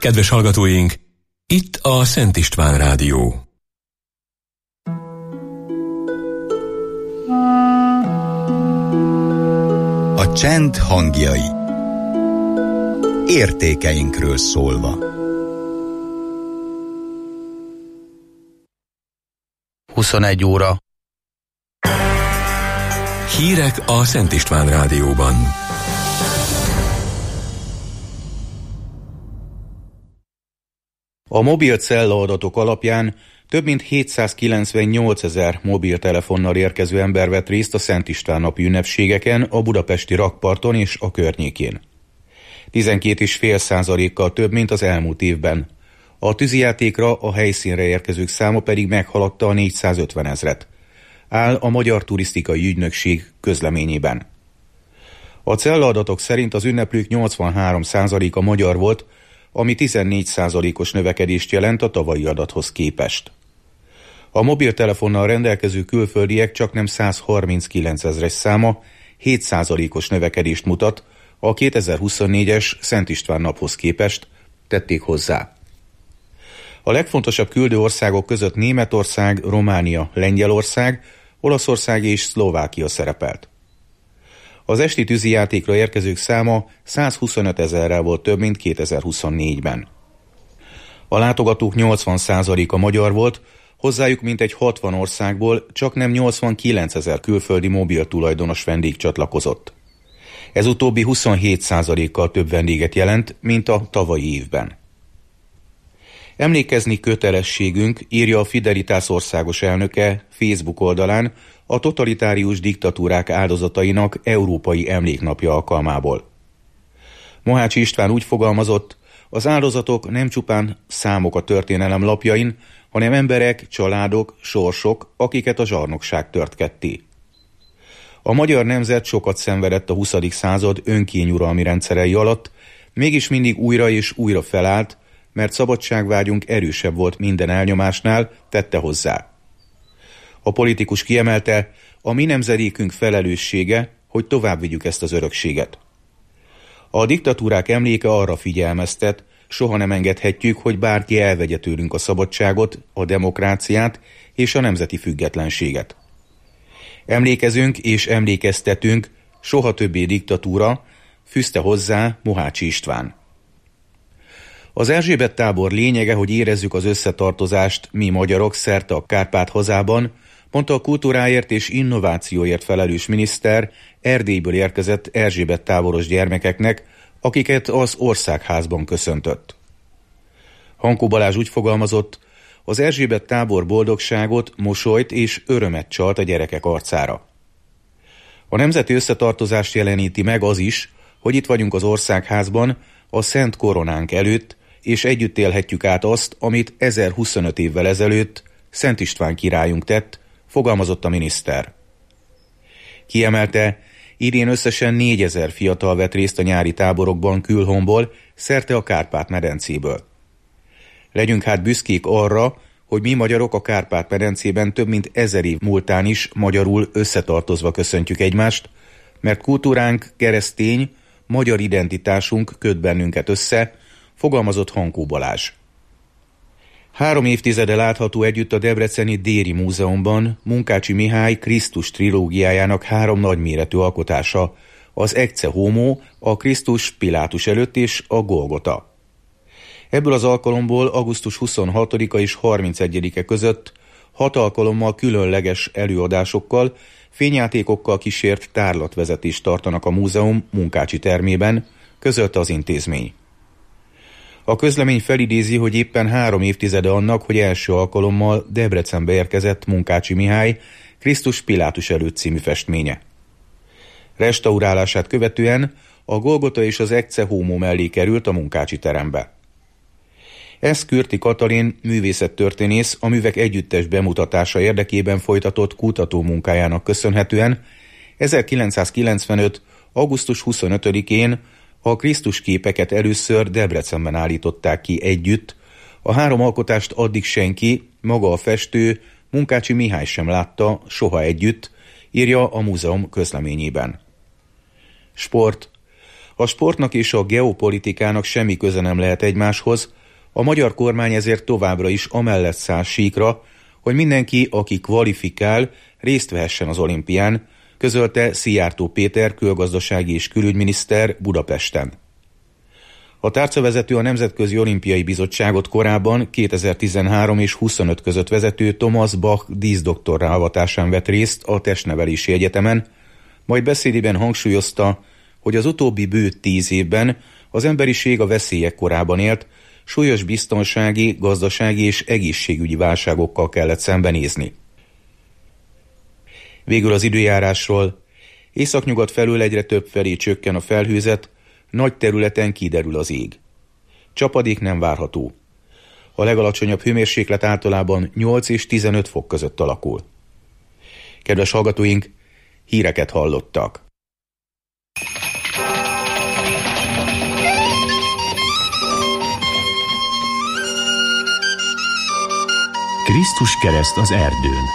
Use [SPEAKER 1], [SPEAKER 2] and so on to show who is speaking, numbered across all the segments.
[SPEAKER 1] Kedves hallgatóink, itt a Szent István Rádió.
[SPEAKER 2] A csend hangjai. Értékeinkről szólva.
[SPEAKER 3] 21 óra.
[SPEAKER 1] Hírek a Szent István Rádióban.
[SPEAKER 3] A mobil cellaadatok alapján több mint 798 000 mobiltelefonnal érkező ember vett részt a Szent István napi ünnepségeken a budapesti rakparton és a környékén. 12,5%-kal több, mint az elmúlt évben. A tűzijátékra a helyszínre érkezők száma pedig meghaladta a 450 000-et. Áll a Magyar Turisztikai Ügynökség közleményében. A cellaadatok szerint az ünneplők 83%-a magyar volt, ami 14%-os növekedést jelent a tavalyi adathoz képest. A mobiltelefonnal rendelkező külföldiek csaknem 139 000-es száma 7%-os növekedést mutat a 2024-es Szent István naphoz képest, tették hozzá. A legfontosabb küldő országok között Németország, Románia, Lengyelország, Olaszország és Szlovákia szerepelt. Az esti tűzijátékra érkezők száma 125 000-rel volt több, mint 2024-ben. A látogatók 80%-a magyar volt, hozzájuk mintegy 60 országból csaknem 89 000 külföldi mobil tulajdonos vendég csatlakozott. Ez utóbbi 27%-kal több vendéget jelent, mint a tavalyi évben. Emlékezni kötelességünk, írja a Fidelitás országos elnöke Facebook oldalán a totalitárius diktatúrák áldozatainak Európai Emléknapja alkalmából. Mohácsi István úgy fogalmazott, az áldozatok nem csupán számok a történelem lapjain, hanem emberek, családok, sorsok, akiket a zsarnokság tört ketté. A magyar nemzet sokat szenvedett a 20. század önkényuralmi rendszerei alatt, mégis mindig újra és újra felállt, mert szabadságvágyunk erősebb volt minden elnyomásnál, tette hozzá. A politikus kiemelte, a mi nemzedékünk felelőssége, hogy tovább vigyük ezt az örökséget. A diktatúrák emléke arra figyelmeztet, soha nem engedhetjük, hogy bárki elvegye tőlünk a szabadságot, a demokráciát és a nemzeti függetlenséget. Emlékezünk és emlékeztetünk, soha többé diktatúra, fűzte hozzá Mohácsi István. Az Erzsébet tábor lényege, hogy érezzük az összetartozást mi magyarok szerte a Kárpát-hazában, mondta a kultúráért és innovációért felelős miniszter Erdélyből érkezett Erzsébet táboros gyermekeknek, akiket az Országházban köszöntött. Hankó Balázs úgy fogalmazott, az Erzsébet tábor boldogságot, mosolyt és örömet csalt a gyerekek arcára. A nemzeti összetartozást jeleníti meg az is, hogy itt vagyunk az Országházban, a Szent Koronánk előtt, és együtt élhetjük át azt, amit 1025 évvel ezelőtt Szent István királyunk tett, fogalmazott a miniszter. Kiemelte, idén összesen 4000 fiatal vett részt a nyári táborokban külhomból, szerte a Kárpát-medencéből. Legyünk hát büszkék arra, hogy mi magyarok a Kárpát-medencében több mint 1000 év múltán is magyarul összetartozva köszöntjük egymást, mert kultúránk, keresztény, magyar identitásunk köt bennünket össze, fogalmazott Hankó Balázs. 3 évtizede látható együtt a debreceni Déri Múzeumban Munkácsi Mihály Krisztus trilógiájának 3 nagyméretű alkotása, az Ecce Homo, a Krisztus Pilátus előtt és a Golgota. Ebből az alkalomból augusztus 26-a és 31-e között 6 alkalommal különleges előadásokkal, fényjátékokkal kísért tárlatvezetést tartanak a múzeum Munkácsi termében, közölte az intézmény. A közlemény felidézi, hogy éppen 3 évtizede annak, hogy első alkalommal Debrecenbe érkezett Munkácsi Mihály Krisztus Pilátus előtt című festménye. Restaurálását követően a Golgota és az Ecce Homo mellé került a Munkácsi terembe. Ez Kürti Katalin művészettörténész a művek együttes bemutatása érdekében folytatott kutatómunkájának köszönhetően 1995. augusztus 25-én a Krisztus képeket először Debrecenben állították ki együtt, a 3 alkotást addig senki, maga a festő, Munkácsi Mihály sem látta soha együtt, írja a múzeum közleményében. Sport. A sportnak és a geopolitikának semmi köze nem lehet egymáshoz, a magyar kormány ezért továbbra is amellett száll síkra, hogy mindenki, aki kvalifikál, részt vehessen az olimpián, közölte Szijjártó Péter külgazdasági és külügyminiszter Budapesten. A tárcavezető a Nemzetközi Olimpiai Bizottságot korábban 2013 és 25 között vezető Thomas Bach díszdoktorrá avatásán vett részt a Testnevelési Egyetemen, majd beszédében hangsúlyozta, hogy az utóbbi bő 10 évben az emberiség a veszélyek korában élt, súlyos biztonsági, gazdasági és egészségügyi válságokkal kellett szembenézni. Végül az időjárásról. Északnyugat felől egyre több felé csökken a felhőzet, nagy területen kiderül az ég. Csapadék nem várható. A legalacsonyabb hőmérséklet általában 8 és 15 fok között alakul. Kedves hallgatóink, híreket hallottak.
[SPEAKER 1] Krisztus kereszt az erdőn.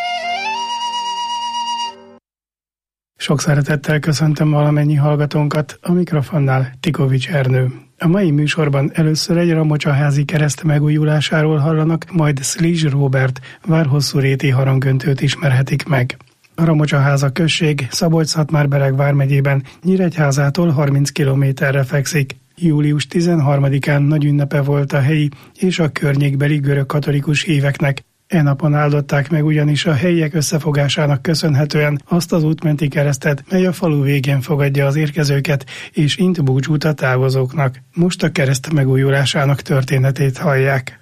[SPEAKER 4] Sok szeretettel köszöntöm valamennyi hallgatónkat, a mikrofonnál Tikovics Ernő. A mai műsorban először egy Ramocsaházi kereszt megújulásáról hallanak, majd Szlizs Róbert várhosszúréti harangöntőt ismerhetik meg. A Ramocsaháza község Szabolcs-Szatmár-Bereg vármegyében Nyíregyházától 30 kilométerre fekszik. Július 13-án nagy ünnepe volt a helyi és a környékbeli görögkatolikus híveknek. E napon áldották meg ugyanis a helyiek összefogásának köszönhetően azt az útmenti keresztet, mely a falu végén fogadja az érkezőket és int búcsút a távozóknak. Most a kereszt megújulásának történetét hallják.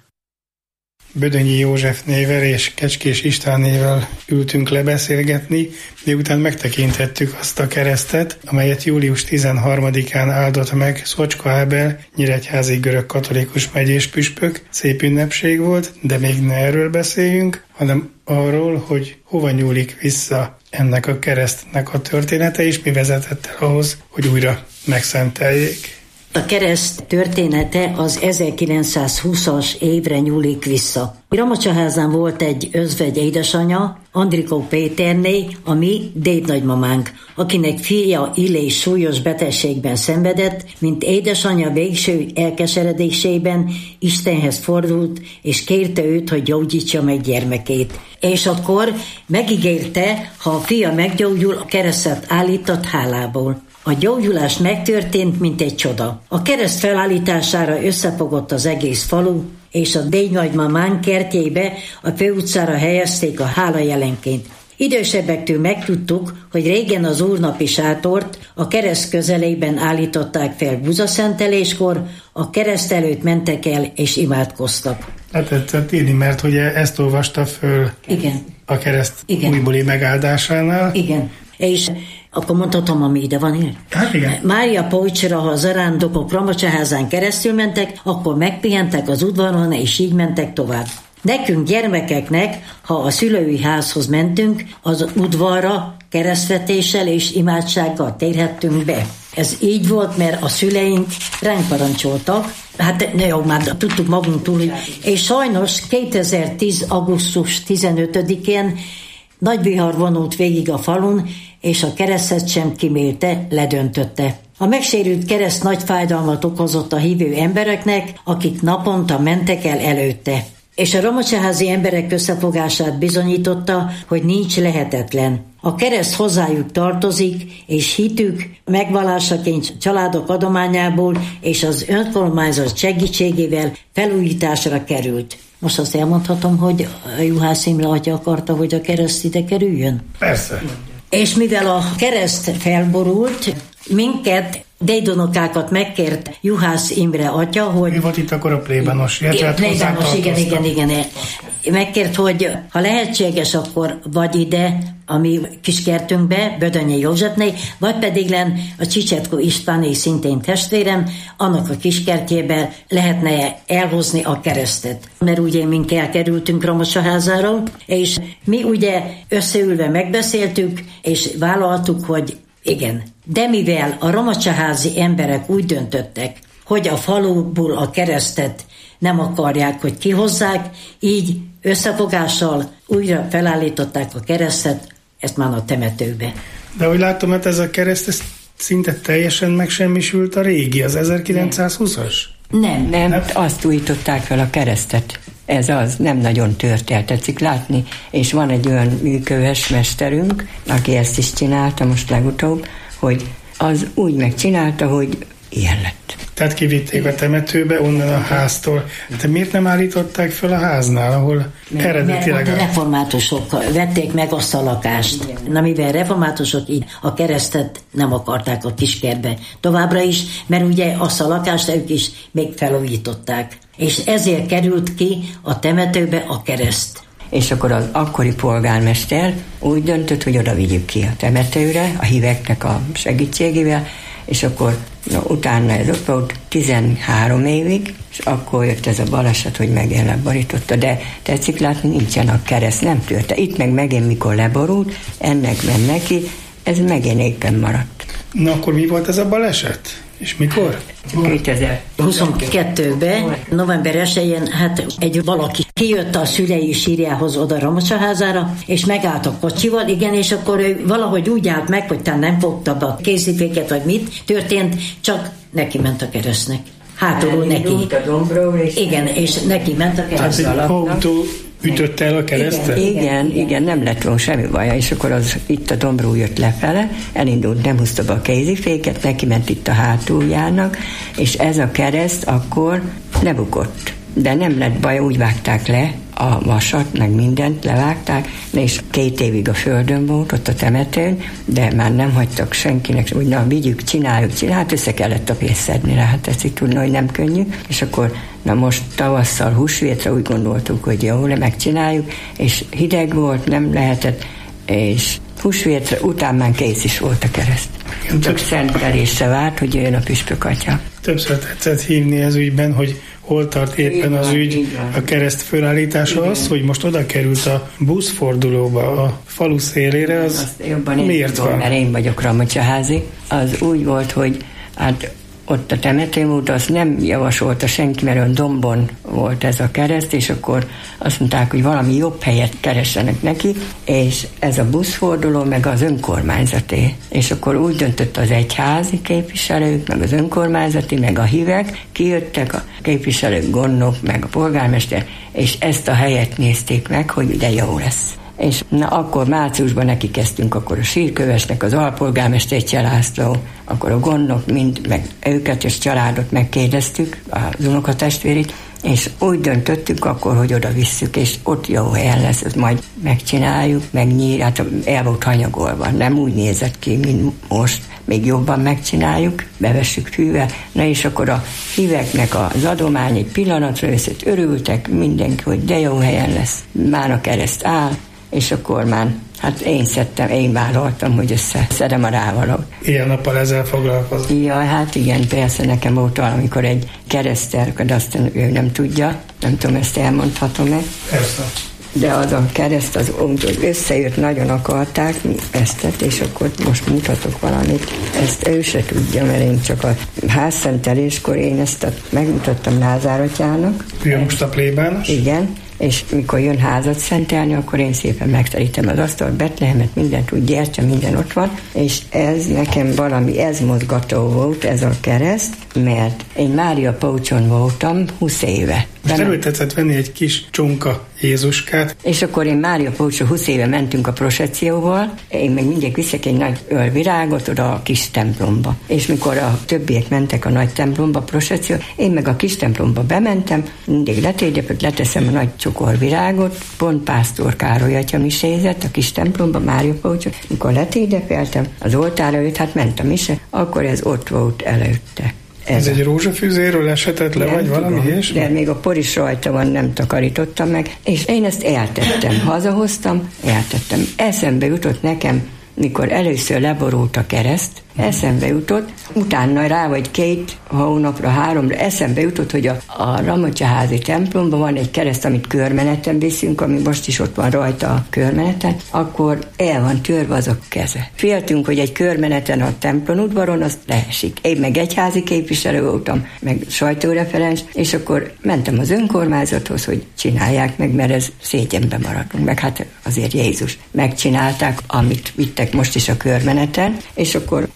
[SPEAKER 4] Bödönyi József nével és Kecskés Istvánével ültünk lebeszélgetni, miután megtekintettük azt a keresztet, amelyet július 13-án áldott meg Szocska Ábel, nyíregyházi görög katolikus megyés püspök. Szép ünnepség volt, de még ne erről beszéljünk, hanem arról, hogy hova nyúlik vissza ennek a keresztnek a története, és mi vezetett el ahhoz, hogy újra megszenteljék.
[SPEAKER 5] A kereszt története az 1920-as évre nyúlik vissza. Ramocsaházán volt egy özvegy édesanyja, Andrikó Péterné, a mi dédnagymamánk, akinek fia Illés súlyos betegségben szenvedett, mint édesanyja végső elkeseredésében Istenhez fordult, és kérte őt, hogy gyógyítsa meg gyermekét. És akkor megígérte, ha a fia meggyógyul, a keresztet állított hálából. A gyógyulás megtörtént, mint egy csoda. A kereszt felállítására összefogott az egész falu, és a dédnagymamánk kertjébe, a főutcára helyezték a hála jelenként. Idősebbektől megtudtuk, hogy régen az úrnapi sátort a kereszt közelében állították fel búzaszenteléskor, a kereszt előtt mentek el és imádkoztak.
[SPEAKER 4] Tetszett írni, mert ugye ezt olvasta föl.
[SPEAKER 5] Igen.
[SPEAKER 4] A kereszt
[SPEAKER 5] Igen.
[SPEAKER 4] újbóli megáldásánál.
[SPEAKER 5] Igen. És akkor mondhatom, ami ide van ír?
[SPEAKER 4] Hát igen.
[SPEAKER 5] Mária Poicsra, ha a zarándokok Ramocsaházán keresztül mentek, akkor megpihentek az udvaron, és így mentek tovább. Nekünk gyermekeknek, ha a szülői házhoz mentünk, az udvarra keresztvetéssel és imádsággal térhettünk be. Ez így volt, mert a szüleink ránk parancsoltak, hát ne jó, már tudtuk magunktól, és sajnos 2010. augusztus 15-én nagy vihar vonult végig a falun, és a keresztet sem kimélte, ledöntötte. A megsérült kereszt nagy fájdalmat okozott a hívő embereknek, akik naponta mentek el előtte. És a ramocsaházi emberek összefogását bizonyította, hogy nincs lehetetlen. A kereszt hozzájuk tartozik, és hitük megvallásaként családok adományából és az önkormányzat segítségével felújításra került. Most azt elmondhatom, hogy a Juhász Imre atya akarta, hogy a kereszt ide kerüljön?
[SPEAKER 4] Persze.
[SPEAKER 5] És mivel a kereszt felborult, minket, dédunokákat megkért Juhász Imre atya, hogy...
[SPEAKER 4] Mi volt itt akkor a plébános?
[SPEAKER 5] Plébános, igen. Megkért, hogy ha lehetséges, akkor vagy ide, a mi kiskertünkbe, Bödönyi Józsefné, vagy pedig len a Csicsetkó Istváné, szintén testvérem, annak a kiskertjébe lehetne elhozni a keresztet. Mert ugye mink elkerültünk Ramocsaházáról, és mi ugye összeülve megbeszéltük, és vállaltuk, hogy igen. De mivel a ramocsaházi emberek úgy döntöttek, hogy a faluból a keresztet nem akarják, hogy kihozzák, így összefogással újra felállították a keresztet, ezt már a temetőbe.
[SPEAKER 4] De ahogy látom, hát ez a kereszt, ez szinte teljesen megsemmisült a régi, az 1920-as?
[SPEAKER 6] Nem, azt újították fel a keresztet. Ez az, nem nagyon tört el, tetszik látni. És van egy olyan műköves mesterünk, aki ezt is csinálta most legutóbb, hogy az úgy megcsinálta, hogy ilyen lett.
[SPEAKER 4] Tehát kivitték a temetőbe onnan a háztól. De miért nem állították fel a háznál, ahol eredetileg...
[SPEAKER 5] Mert a reformátusok vették meg azt a lakást. Na, mivel reformátusok így a keresztet nem akarták a kiskertbe továbbra is, mert ugye azt a lakást ők is még felújították. És ezért került ki a temetőbe a kereszt.
[SPEAKER 6] És akkor az akkori polgármester úgy döntött, hogy oda vigyük ki a temetőre, a híveknek a segítségével, és akkor utána ez ott volt 13 évig, és akkor jött ez a baleset, hogy megint leborította, de tetszik látni, nincsen a kereszt, nem törte. Itt meg megint mikor leborult, ennek ment neki, ez megint éppen maradt.
[SPEAKER 4] Na akkor mi volt ez a baleset? És mikor?
[SPEAKER 5] 2022-ben, november 1-én, hát egy valaki kijött a szülei sírjához oda Ramocsaházára, és megállt a kocsival, igen, és akkor ő valahogy úgy állt meg, hogy talán nem fogta be a kéziféket, vagy mit történt, csak neki ment a keresztnek. Hátulról neki. Igen, és neki ment a keresztnek.
[SPEAKER 4] Tehát egy autó ütötte el a keresztet?
[SPEAKER 6] Igen, nem lett volna semmi baja, és akkor az itt a Dombró jött lefele, elindult, nem húzta be a kéziféket, neki ment itt a hátuljának, és ez a kereszt akkor lebukott. De nem lett baj, úgy vágták le a vasat, meg mindent levágták, és 2 évig a földön volt, ott a temetőn, de már nem hagytak senkinek, hogy na, vigyük, csináljuk, hát össze kellett a pénzt szedni rá, hát ezt így tudni, hogy nem könnyű, és akkor na most tavasszal húsvétre úgy gondoltuk, hogy jó, megcsináljuk, és hideg volt, nem lehetett, és húsvétre után már kész is volt a kereszt. Csak szentelésre várt, hogy jöjjön a püspök atya.
[SPEAKER 4] Többször tetszett hívni ez ügyben, hogy hol tart éppen az ügy, a kereszt fölállítása. Az, hogy most oda került a buszfordulóba, a falu szélére, az miért van?
[SPEAKER 6] Mert én vagyok Ramocsaházi. Az úgy volt, hogy hát ott a temetőm volt, azt nem javasolta senki, mert olyan dombon volt ez a kereszt, és akkor azt mondták, hogy valami jobb helyet keressenek neki, és ez a buszforduló, meg az önkormányzaté. És akkor úgy döntött az egyházi képviselők, meg az önkormányzati, meg a hívek, kijöttek a képviselők, gondnok, meg a polgármester, és ezt a helyet nézték meg, hogy de jó lesz. És na, akkor márciusban neki kezdtünk, akkor a sírkövesnek, az alpolgármester Cselászló, akkor a gondok mind, meg őket és családot megkérdeztük, az unokatestvérit, és úgy döntöttük akkor, hogy oda visszük, és ott jó helyen lesz, ezt majd megcsináljuk, hát el volt hanyagolva, nem úgy nézett ki, mint most, még jobban megcsináljuk, bevessük fűvel, na és akkor a híveknek az adomány egy pillanatra összet örültek, mindenki, hogy de jó helyen lesz, már a kereszt áll, és akkor már, hát én vállaltam, hogy összeszedem a rávalót.
[SPEAKER 4] Ilyen nappal ezzel foglalkozni?
[SPEAKER 6] Ja, hát igen, persze nekem volt valamikor egy keresztel, de azt ő nem tudja, nem tudom, ezt elmondhatom-e.
[SPEAKER 4] Persze.
[SPEAKER 6] De az a kereszt, az összejött, nagyon akarták ezt, és akkor most mutatok valamit. Ezt ő se tudja, mert én csak a házszenteléskor én ezt megmutattam Lázár atyának.
[SPEAKER 4] Ő most a plébános?
[SPEAKER 6] Igen. És mikor jön házat szentelni, akkor én szépen megterítem az asztalt, Betlehemet, mindent úgy gyertya, minden ott van, és ez nekem valami, ez mozgató volt, ez a kereszt, mert én Mária Pócson voltam 20 éve.
[SPEAKER 4] Most előtetszett venni egy kis csonka Jézuskát.
[SPEAKER 6] És akkor én Mária Pócsra 20 éve mentünk a prosekcióval, én meg mindig viszek egy nagy ölvirágot oda a kis templomba. És mikor a többiek mentek a nagy templomba, prosekció, én meg a kis templomba bementem, mindig letérdepet, leteszem a nagy cukorvirágot, pont Pásztor Károly atya misézett a kis templomba, Mária Pócsra. Mikor letérdepeltem, az oltára előtt, hát ment a mise, akkor ez ott volt előtte.
[SPEAKER 4] Ez egy rózsafűzéről esetett le, vagy valami ilyesmi?
[SPEAKER 6] De még a por is rajta van, nem takarítottam meg, és én ezt eltettem, hazahoztam, eltettem. Eszembe jutott nekem, mikor először leborult a kereszt, eszembe jutott, utána rá vagy 2 hónapra, 3-ra eszembe jutott, hogy a Ramocsaházi templomban van egy kereszt, amit körmeneten viszünk, ami most is ott van rajta a körmeneten, akkor el van törve az a keze. Féltünk, hogy egy körmeneten a templom udvaron azt leesik. Én meg egyházi képviselő voltam, meg sajtóreferens, és akkor mentem az önkormányzathoz, hogy csinálják meg, mert ez szégyenbe maradunk, meg hát azért Jézus. Megcsinálták, amit vittek most is a körmeneten, és akkor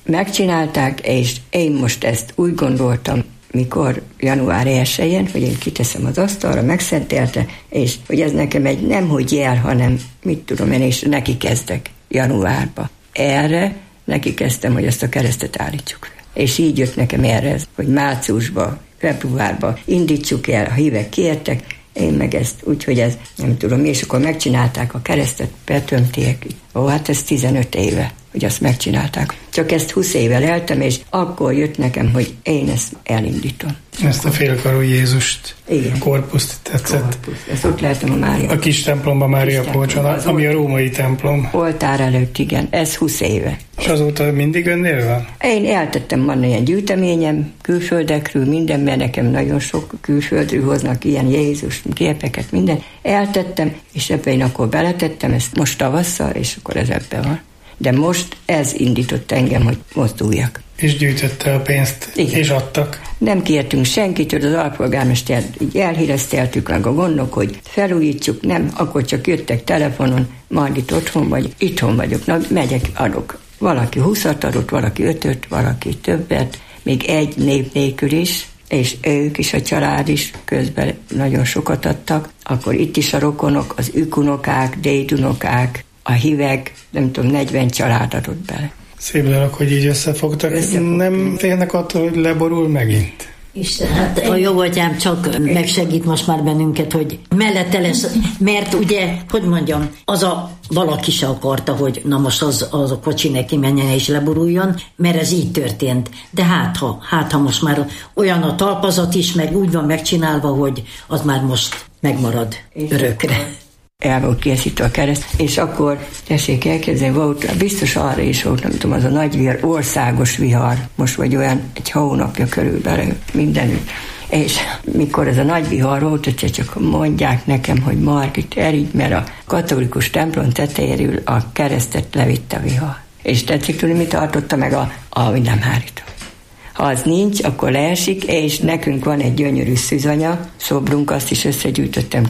[SPEAKER 6] megcsinálták, és én most ezt úgy gondoltam, mikor január 1-én, hogy én kiteszem az asztalra, megszentelte, és hogy ez nekem egy nem hogy jel, hanem mit tudom én, és neki kezdek januárba. Erre neki kezdtem, hogy ezt a keresztet állítsuk fel. És így jött nekem erre, hogy márciusban, februárban indítsuk el, a hívek kértek, én meg ezt, úgyhogy ez nem tudom, és akkor megcsinálták a keresztet, betömték. Hát ez 15 éve, hogy azt megcsinálták. Csak ezt 20 éve leltem, és akkor jött nekem, hogy én ezt elindítom.
[SPEAKER 4] Ezt a félkarú Jézust, igen. A korpuszt tetszett.
[SPEAKER 6] Korpusz. Ezt ott lehetem a Mária.
[SPEAKER 4] A kis templomban Mária Polcson, ami a római templom.
[SPEAKER 6] Oltár előtt, igen. Ez 20 éve.
[SPEAKER 4] És azóta mindig önnél van?
[SPEAKER 6] Én eltettem, van ilyen gyűjteményem, külföldekről, minden, mert nekem nagyon sok külföldről hoznak ilyen Jézus képeket, minden. Eltettem, és ebben én akkor beletettem, ezt most tavasszal, és akkor ez ebben van. De most ez indított engem, hogy mozduljak.
[SPEAKER 4] És gyűjtötte a pénzt, igen. És adtak.
[SPEAKER 6] Nem kértünk senkitől, az alpolgármester így elhírezteltük meg a gondok, hogy felújítsuk, nem, akkor csak jöttek telefonon, majd itt itthon vagyok, na megyek, adok. Valaki 20-at adott, valaki 5-öt, valaki többet, még egy név nélkül is, és ők is, a család is közben nagyon sokat adtak. Akkor itt is a rokonok, az ükunokák, dédunokák, a hívek, nem tudom, 40 család adott bele.
[SPEAKER 4] Szép dolog, hogy így összefogtak. Nem félnek attól, hogy leborul megint?
[SPEAKER 5] Isten, hát a jó atyám csak megsegít most már bennünket, hogy mellette lesz, mert ugye, hogy mondjam, az a valaki se akarta, hogy na most az a kocsi neki menjen és leboruljon, mert ez így történt. De hát ha most már olyan a talpazat is, meg úgy van megcsinálva, hogy az már most megmarad örökre.
[SPEAKER 6] El volt készítve a kereszt, és akkor, tessék elképzelni, volt, biztos arra is volt, nem tudom, az a nagy vihar, országos vihar, most vagy olyan egy hónapja körülbelül mindenütt. És mikor ez a nagy vihar volt, hogyha csak mondják nekem, hogy Margit, erigy, mert a katolikus templom tetejéről a keresztet levitte a vihar. És tetszik tudni, mit tartotta meg a villámhárító. Ha az nincs, akkor leesik, és nekünk van egy gyönyörű szűzanya, szobrunk, azt is összegyűjtöttem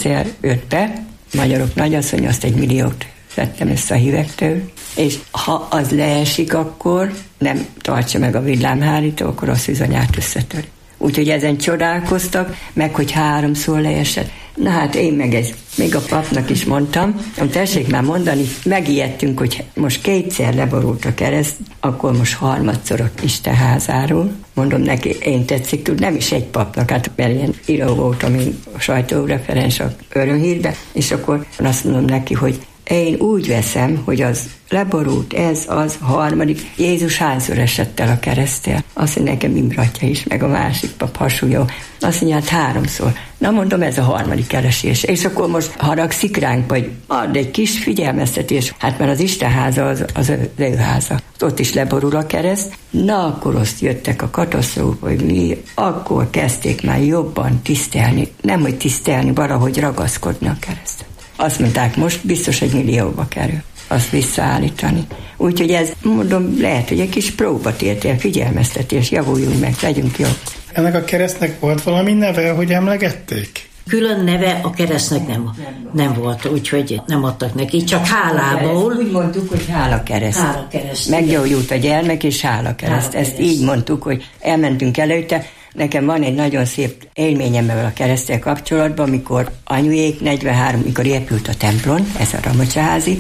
[SPEAKER 6] 2005-be, Magyarok Nagyasszony, azt 1 milliót szedtem össze a hívektől, és ha az leesik, akkor nem tartsa meg a villámhárító, akkor a szűzanyát összetöri. Úgyhogy ezen csodálkoztak, meg hogy 3-szor leesett. Na hát én meg ez, még a papnak is mondtam, tessék már mondani, megijedtünk, hogy most 2-szer leborult a kereszt, akkor most 3-szor a Istenházáról. Mondom neki, én tetszik tud, nem is egy papnak, hát mert ilyen író voltam, én sajtóreferens a Örömhírbe, és akkor azt mondom neki, hogy én úgy veszem, hogy az leborult, ez az 3. Jézus hányszor esett el a kereszttel? Azt mondja, nekem Imratya is, meg a másik pap hasonló. Azt mondja, hát 3-szor. Na mondom, ez a 3. esés. És akkor most haragszik ránk, vagy ad egy kis figyelmeztetés. Hát mert az Istenháza az ő háza. Ott is leborul a kereszt. Na akkor azt jöttek a katasztrófa, hogy mi, akkor kezdték már jobban tisztelni. Nem, hogy tisztelni, valahogy ragaszkodni a keresztet. Azt mondták, most biztos 1 millióba kerül azt visszaállítani. Úgyhogy ez, mondom, lehet, hogy egy kis próbatétel, figyelmeztetés, javuljunk meg, legyünk jobb.
[SPEAKER 4] Ennek a keresztnek volt valami neve, hogy emlegették?
[SPEAKER 5] Külön neve a keresztnek nem volt, úgyhogy nem adtak neki, csak hálából.
[SPEAKER 6] Úgy mondtuk, hogy hálakereszt.
[SPEAKER 5] Hálakereszt.
[SPEAKER 6] Meggyógyult a gyermek, és hálakereszt. Ezt így mondtuk, hogy elmentünk előtte. Nekem van egy nagyon szép élményem ebben a kereszttel kapcsolatban, amikor anyujék 43, mikor épült a templom, ez a Ramocsaházi,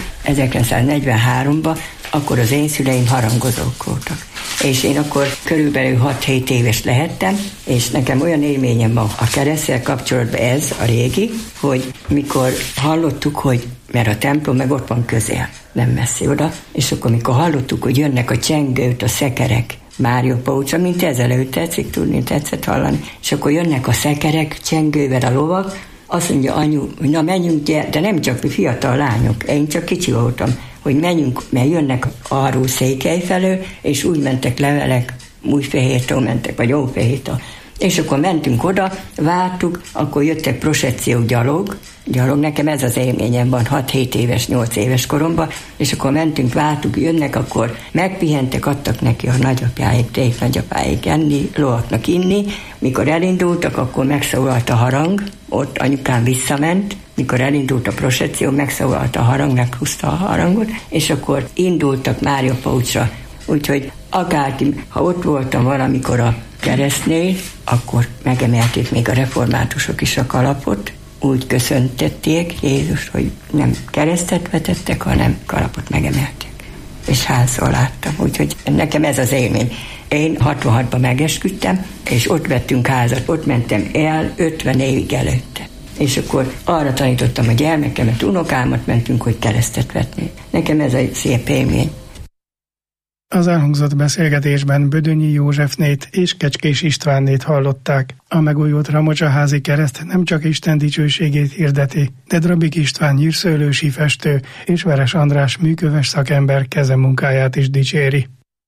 [SPEAKER 6] 1943-ban, akkor az én szüleim harangozók voltak. És én akkor körülbelül 6-7 éves lehettem, és nekem olyan élményem van a kereszttel kapcsolatban ez, a régi, hogy mikor hallottuk, hogy, mert a templom meg ott van közel, nem messzi oda, és akkor mikor hallottuk, hogy jönnek a csengőt, a szekerek, Mária Pócsa, mint ezelőtt tetszik tudni, tetszett hallani. És akkor jönnek a szekerek, csengővel a lovak, azt mondja anyu, hogy na menjünk, de nem csak mi fiatal lányok, én csak kicsi voltam, hogy menjünk, mert jönnek arról Székely felől, és úgy mentek levelek, Újfehértől mentek, vagy Ófehértől. És akkor mentünk oda, vártuk, akkor jöttek prosecciók gyalog, nekem ez az élményem van 6-7 éves, 8 éves koromban, és akkor mentünk, vártuk, jönnek, akkor megpihentek, adtak neki a nagyapjáik,ték nagyapáik enni, lovaknak inni, mikor elindultak, akkor megszólalt a harang, ott anyukám visszament, mikor elindult a prosecció, megszólalt a harang, meghúzta a harangot, és akkor indultak Mária Pócsra Úgyhogy akárki, ha ott voltam valamikor a keresztnél, akkor megemelték még a reformátusok is a kalapot, úgy köszöntették Jézus, hogy nem keresztet vetettek, hanem kalapot megemelték. És hányszor láttam, úgyhogy nekem ez az élmény. Én 66-ban megesküdtem, és ott vettünk házat, ott mentem el 50 évig előtte. És akkor arra tanítottam a gyermekemet, unokámat, mentünk, hogy keresztet vetni. Nekem ez egy szép élmény.
[SPEAKER 4] Az elhangzott beszélgetésben Bödönyi Józsefnét és Kecskés Istvánnét hallották. A megújult Ramocsaházi kereszt nem csak Isten dicsőségét hirdeti, de Drabik István nyírszőlősi festő és Veres András műköves szakember kezemunkáját is dicséri.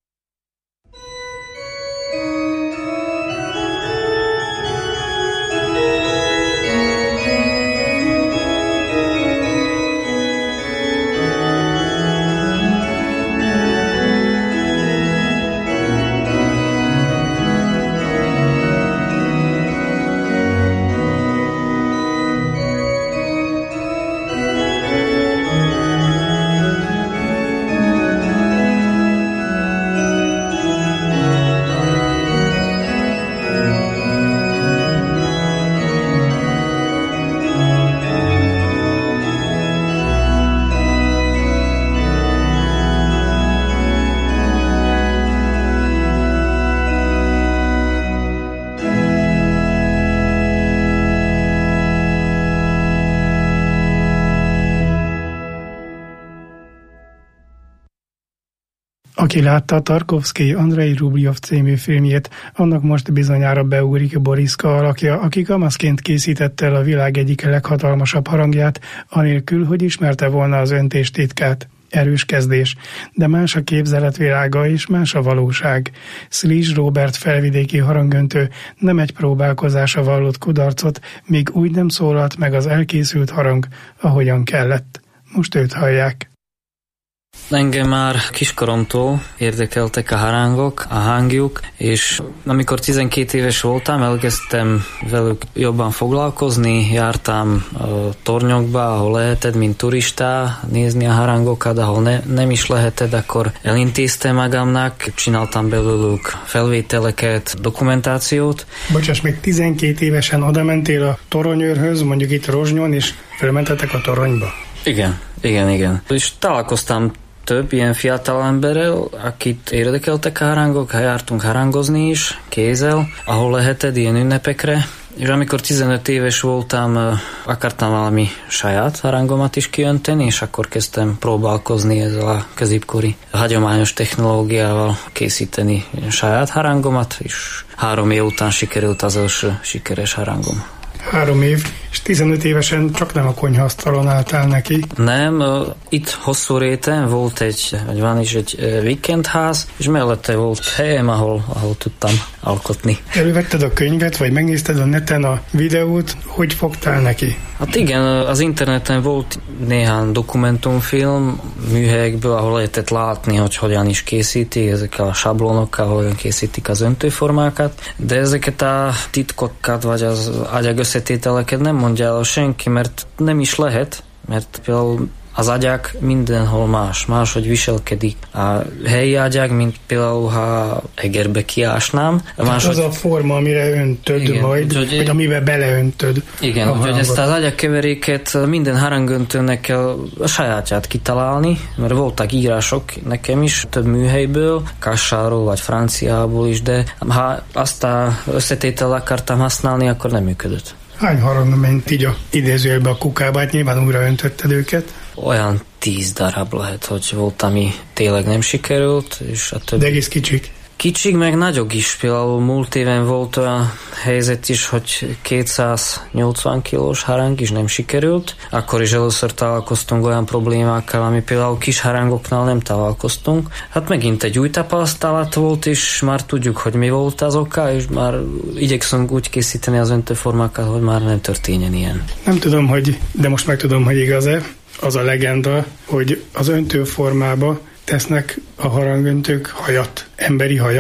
[SPEAKER 4] Aki látta a Tarkovszky Andrei Rubljov című filmjét, annak most bizonyára beugrik Boriszka alakja, aki kamaszként készítette el a világ egyik leghatalmasabb harangját, anélkül, hogy ismerte volna az öntés titkát. Erős kezdés, de más a képzeletvilága és más a valóság. Szliss Róbert felvidéki harangöntő nem egy próbálkozása vallott kudarcot, míg úgy nem szólalt meg az elkészült harang, ahogyan kellett. Most őt hallják.
[SPEAKER 7] Engem már kiskoromtól érdekeltek a harángok, a hangjuk, és amikor 12 éves voltam, elkezdtem velük jobban foglalkozni, jártam a tornyokba, ahol lehetett, mint turista, nézni a harángokat, ahol nem is lehetett, akkor elintéztem magamnak, csináltam belőlük felvételeket, dokumentációt.
[SPEAKER 4] Bocsáss, még 12 évesen oda mentél a toronyőrhöz, mondjuk itt Rozsnyon, és felmentetek a toronyba?
[SPEAKER 7] Igen. És találkoztam több ilyen fiatal emberrel, akit érdekeltek a harángok, jártunk harángozni is, kézzel, ahol lehetett ilyen ünnepekre. És amikor 15 éves voltam, akartam valami saját harángomat is kiönteni, és akkor kezdtem próbálkozni ezzel a középkori hagyományos technológiával készíteni saját harángomat, és 3 év után sikerült az első sikeres harángom.
[SPEAKER 4] 3 év, és 15 évesen csak nem a konyhaasztalon álltál neki.
[SPEAKER 7] Nem, itt Hosszúréten volt van is egy weekendház, és mellette volt helyem, ahol tudtam alkotni.
[SPEAKER 4] Elővetted a könyvet, vagy megnézted a neten a videót, hogy fogtál neki?
[SPEAKER 7] Hát igen, az interneten volt néhány dokumentumfilm műhelyekből, ahol lehetett látni, hogy hogyan is készíti ezekkel a sablonokkal, hogyan készítik az öntőformákat, de ezeket a titkokat, vagy az ágyag összetételeket nem mondja el senki, mert nem is lehet, mert például az ágyák mindenhol máshogy viselkedik. A helyi ágyák, mint például, ha egerbe kiásnám.
[SPEAKER 4] Az a forma, amire öntöd, igen, majd, vagy amiben beleöntöd.
[SPEAKER 7] Igen, úgyhogy ezt az ágyakkeveréket minden harangöntőnek kell a sajátját kitalálni, mert voltak írások nekem is, több műhelyből, Kassáról vagy Franciából is, de ha azt az összetételt akartam használni, akkor nem működött.
[SPEAKER 4] Hány harang ment így a idézőjelbe a kukába, hát nyilván újra öntötted őket?
[SPEAKER 7] Olyan 10 darab lehet, hogy volt, ami tényleg nem sikerült, és a többi...
[SPEAKER 4] De egész kicsik?
[SPEAKER 7] Kicsik, meg nagyok is. Például múlt éven volt olyan helyzet is, hogy 280 kilós harang is nem sikerült. Akkor is először találkoztunk olyan problémákkal, ami például kis harángoknál nem találkoztunk. Hát megint egy új tapasztalat volt, és már tudjuk, hogy mi volt az oka, és már igyekszünk úgy készíteni az öntőformákat, hogy már nem történjen ilyen.
[SPEAKER 4] Nem tudom, de most megtudom, hogy igaz-e. Az a legenda, hogy az öntőformába tesznek a harangöntők hajat, emberi hajat.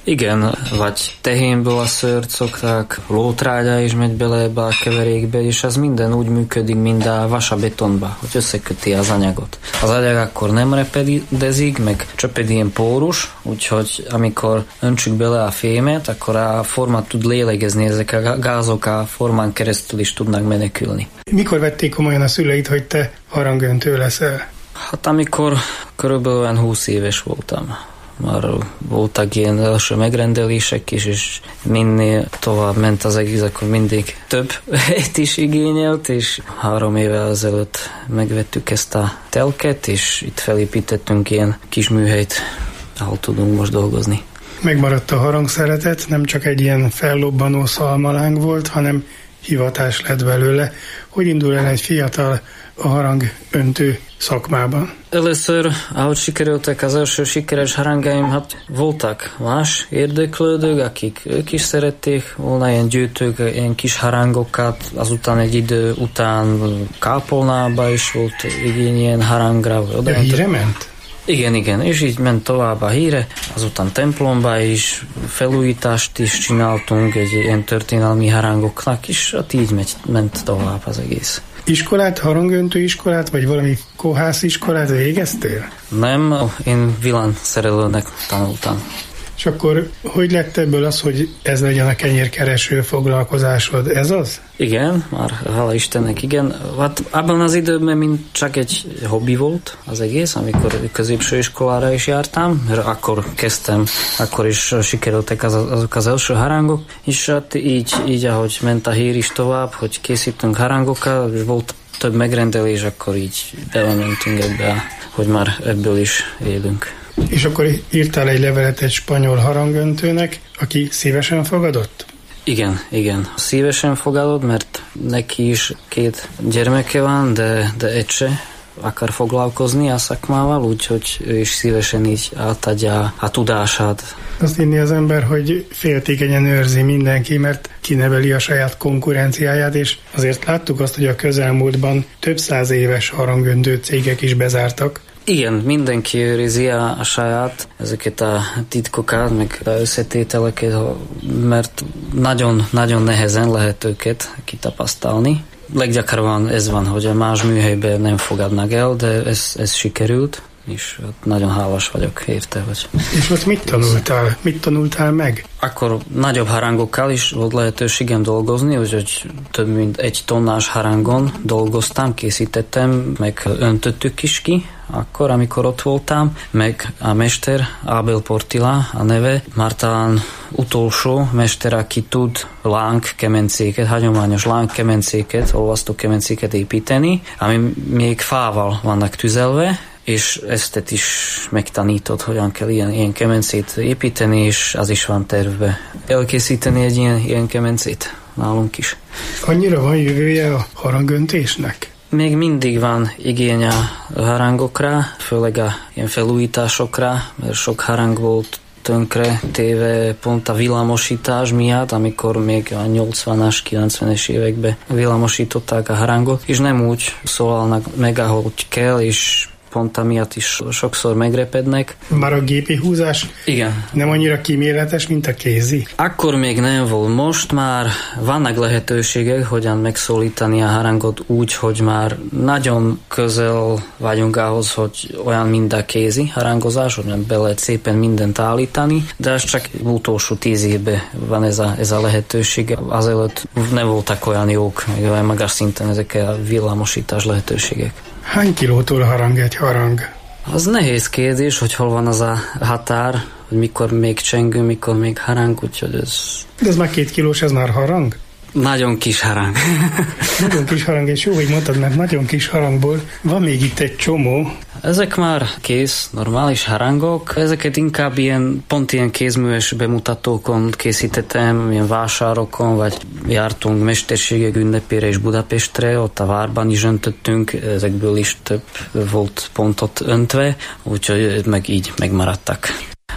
[SPEAKER 7] Igen, vagy tehénből a szőrt szokták, lótrágya is megy bele ebbe a keverékbe, és ez minden úgy működik, mint a vasabetonba, hogy összeköti az anyagot. Az anyag akkor nem repedezik, meg csak egy ilyen pórus, úgyhogy amikor öntsük bele a fémet, akkor a forma tud lélegezni, ezek a gázok a formán keresztül is tudnak menekülni.
[SPEAKER 4] Mikor vették komolyan a szüleid, hogy te harangöntő leszel?
[SPEAKER 7] Hát amikor körülbelül 20 éves voltam. Már voltak ilyen első megrendelések is, és minél tovább ment az egész, akkor mindig több helyet is igényelt, és 3 évvel ezelőtt megvettük ezt a telket, és itt felépítettünk ilyen kis műhelyt, ahol tudunk most dolgozni.
[SPEAKER 4] Megmaradt a harangszeretet, nem csak egy ilyen fellobbanó szalmaláng volt, hanem hivatás lett belőle. Hogy indul el egy fiatal a harangöntő szakmában?
[SPEAKER 7] Először, ahogy sikerültek az első sikeres harangáim, hát voltak más érdeklődők, akik ők is szerették volna ilyen gyűjtők, ilyen kis harangokat, azután egy idő után kápolnába is volt igény ilyen harangra.
[SPEAKER 4] De híre ment?
[SPEAKER 7] Igen, és így ment tovább a híre, azután templomba is felújítást is csináltunk egy ilyen történelmi harangoknak, és ott így ment tovább az egész.
[SPEAKER 4] Iskolát, harangöntő iskolát, vagy valami kohásziskolát végeztél?
[SPEAKER 7] Nem, én villanyszerelőnek tanultam.
[SPEAKER 4] És akkor hogy lett ebből az, hogy ez legyen a kenyérkereső foglalkozásod? Ez az?
[SPEAKER 7] Igen, már hála Istennek, igen. Hát abban az időben mind csak egy hobbi volt az egész, amikor középső iskolára is jártam, mert akkor kezdtem, akkor is sikerültek azok az első harangok, és hát így ahogy ment a hír is tovább, hogy készítünk harangokkal, és volt több megrendelés, akkor így belementünk ebbe, hogy már ebből is élünk.
[SPEAKER 4] És akkor írtál egy levelet egy spanyol harangöntőnek, aki szívesen fogadott?
[SPEAKER 7] Igen. Szívesen fogadott, mert neki is 2 gyermeke van, de egy se akar foglalkozni a szakmával, úgyhogy ő is szívesen így átadja a tudását.
[SPEAKER 4] Azt hinni az ember, hogy féltékenyen őrzi mindenki, mert kineveli a saját konkurenciáját, és azért láttuk azt, hogy a közelmúltban több 100 éves harangöntő cégek is bezártak.
[SPEAKER 7] Igen, mindenki őrizi a saját ezeket a titkokat, meg összetételeket, mert nagyon nehezen lehet őket kitapasztalni. Leggyakrabban ez van, hogy a más műhelyben nem fogadnak el, de ez sikerült, és nagyon hálás vagyok érte.
[SPEAKER 4] És ott mit tanultál? Mit tanultál meg?
[SPEAKER 7] Akkor nagyobb harangokkal is volt lehetőségem dolgozni, úgyhogy több mint 1 tonnás harangon dolgoztam, készítettem, meg öntöttük is ki, akkor, amikor ott voltam, meg a mester, Abel Portilla a neve, már talán utolsó mester, aki tud lángkemencéket, hagyományos lángkemencéket, olvasztó kemencéket építeni, ami még fával vannak tüzelve, és ezt is megtanított, hogyan kell ilyen kemencét építeni, és az is van tervbe elkészíteni egy ilyen kemencét nálunk is.
[SPEAKER 4] Annyira van jövője a harangöntésnek?
[SPEAKER 7] Még mindig van igény a harangokra, főleg a ilyen felújításokra, mert sok harang volt tönkre téve pont a villamosítás miatt, amikor még a 80-as, 90-es években villamosították a harangot, és nem úgy szólalnak meg, ahogy kell, és pont amiatt is sokszor megrepednek.
[SPEAKER 4] Már a gépi húzás
[SPEAKER 7] igen.
[SPEAKER 4] Nem annyira kíméletes, mint a kézi?
[SPEAKER 7] Akkor még nem volt. Most már vannak lehetőségek, hogyan megszólítani a harangot úgy, hogy már nagyon közel vagyunk ahhoz, hogy olyan, mint a kézi harangozás, hogy be lehet szépen mindent állítani, de ez csak utolsó 10 évben van ez a lehetőség. Azelőtt nem voltak olyan jók, meg olyan magas szinten ezek a villamosítás lehetőségek.
[SPEAKER 4] Hány kilótól harang egy harang?
[SPEAKER 7] Az nehéz kérdés, hogy hol van az a határ, hogy mikor még csengő, mikor még harang, úgyhogy ez...
[SPEAKER 4] De ez már 2 kilós, ez már harang?
[SPEAKER 7] Nagyon kis harang.
[SPEAKER 4] Nagyon kis harang, és jó, hogy mondtad, mert nagyon kis harangból van még itt egy csomó.
[SPEAKER 7] Ezek már kész, normális harangok. Ezeket inkább pont ilyen kézműves bemutatókon készítettem, ilyen vásárokon, vagy jártunk mesterségek ünnepére és Budapestre, ott a várban is öntöttünk, ezekből is több volt pontot öntve, úgyhogy meg így megmaradtak.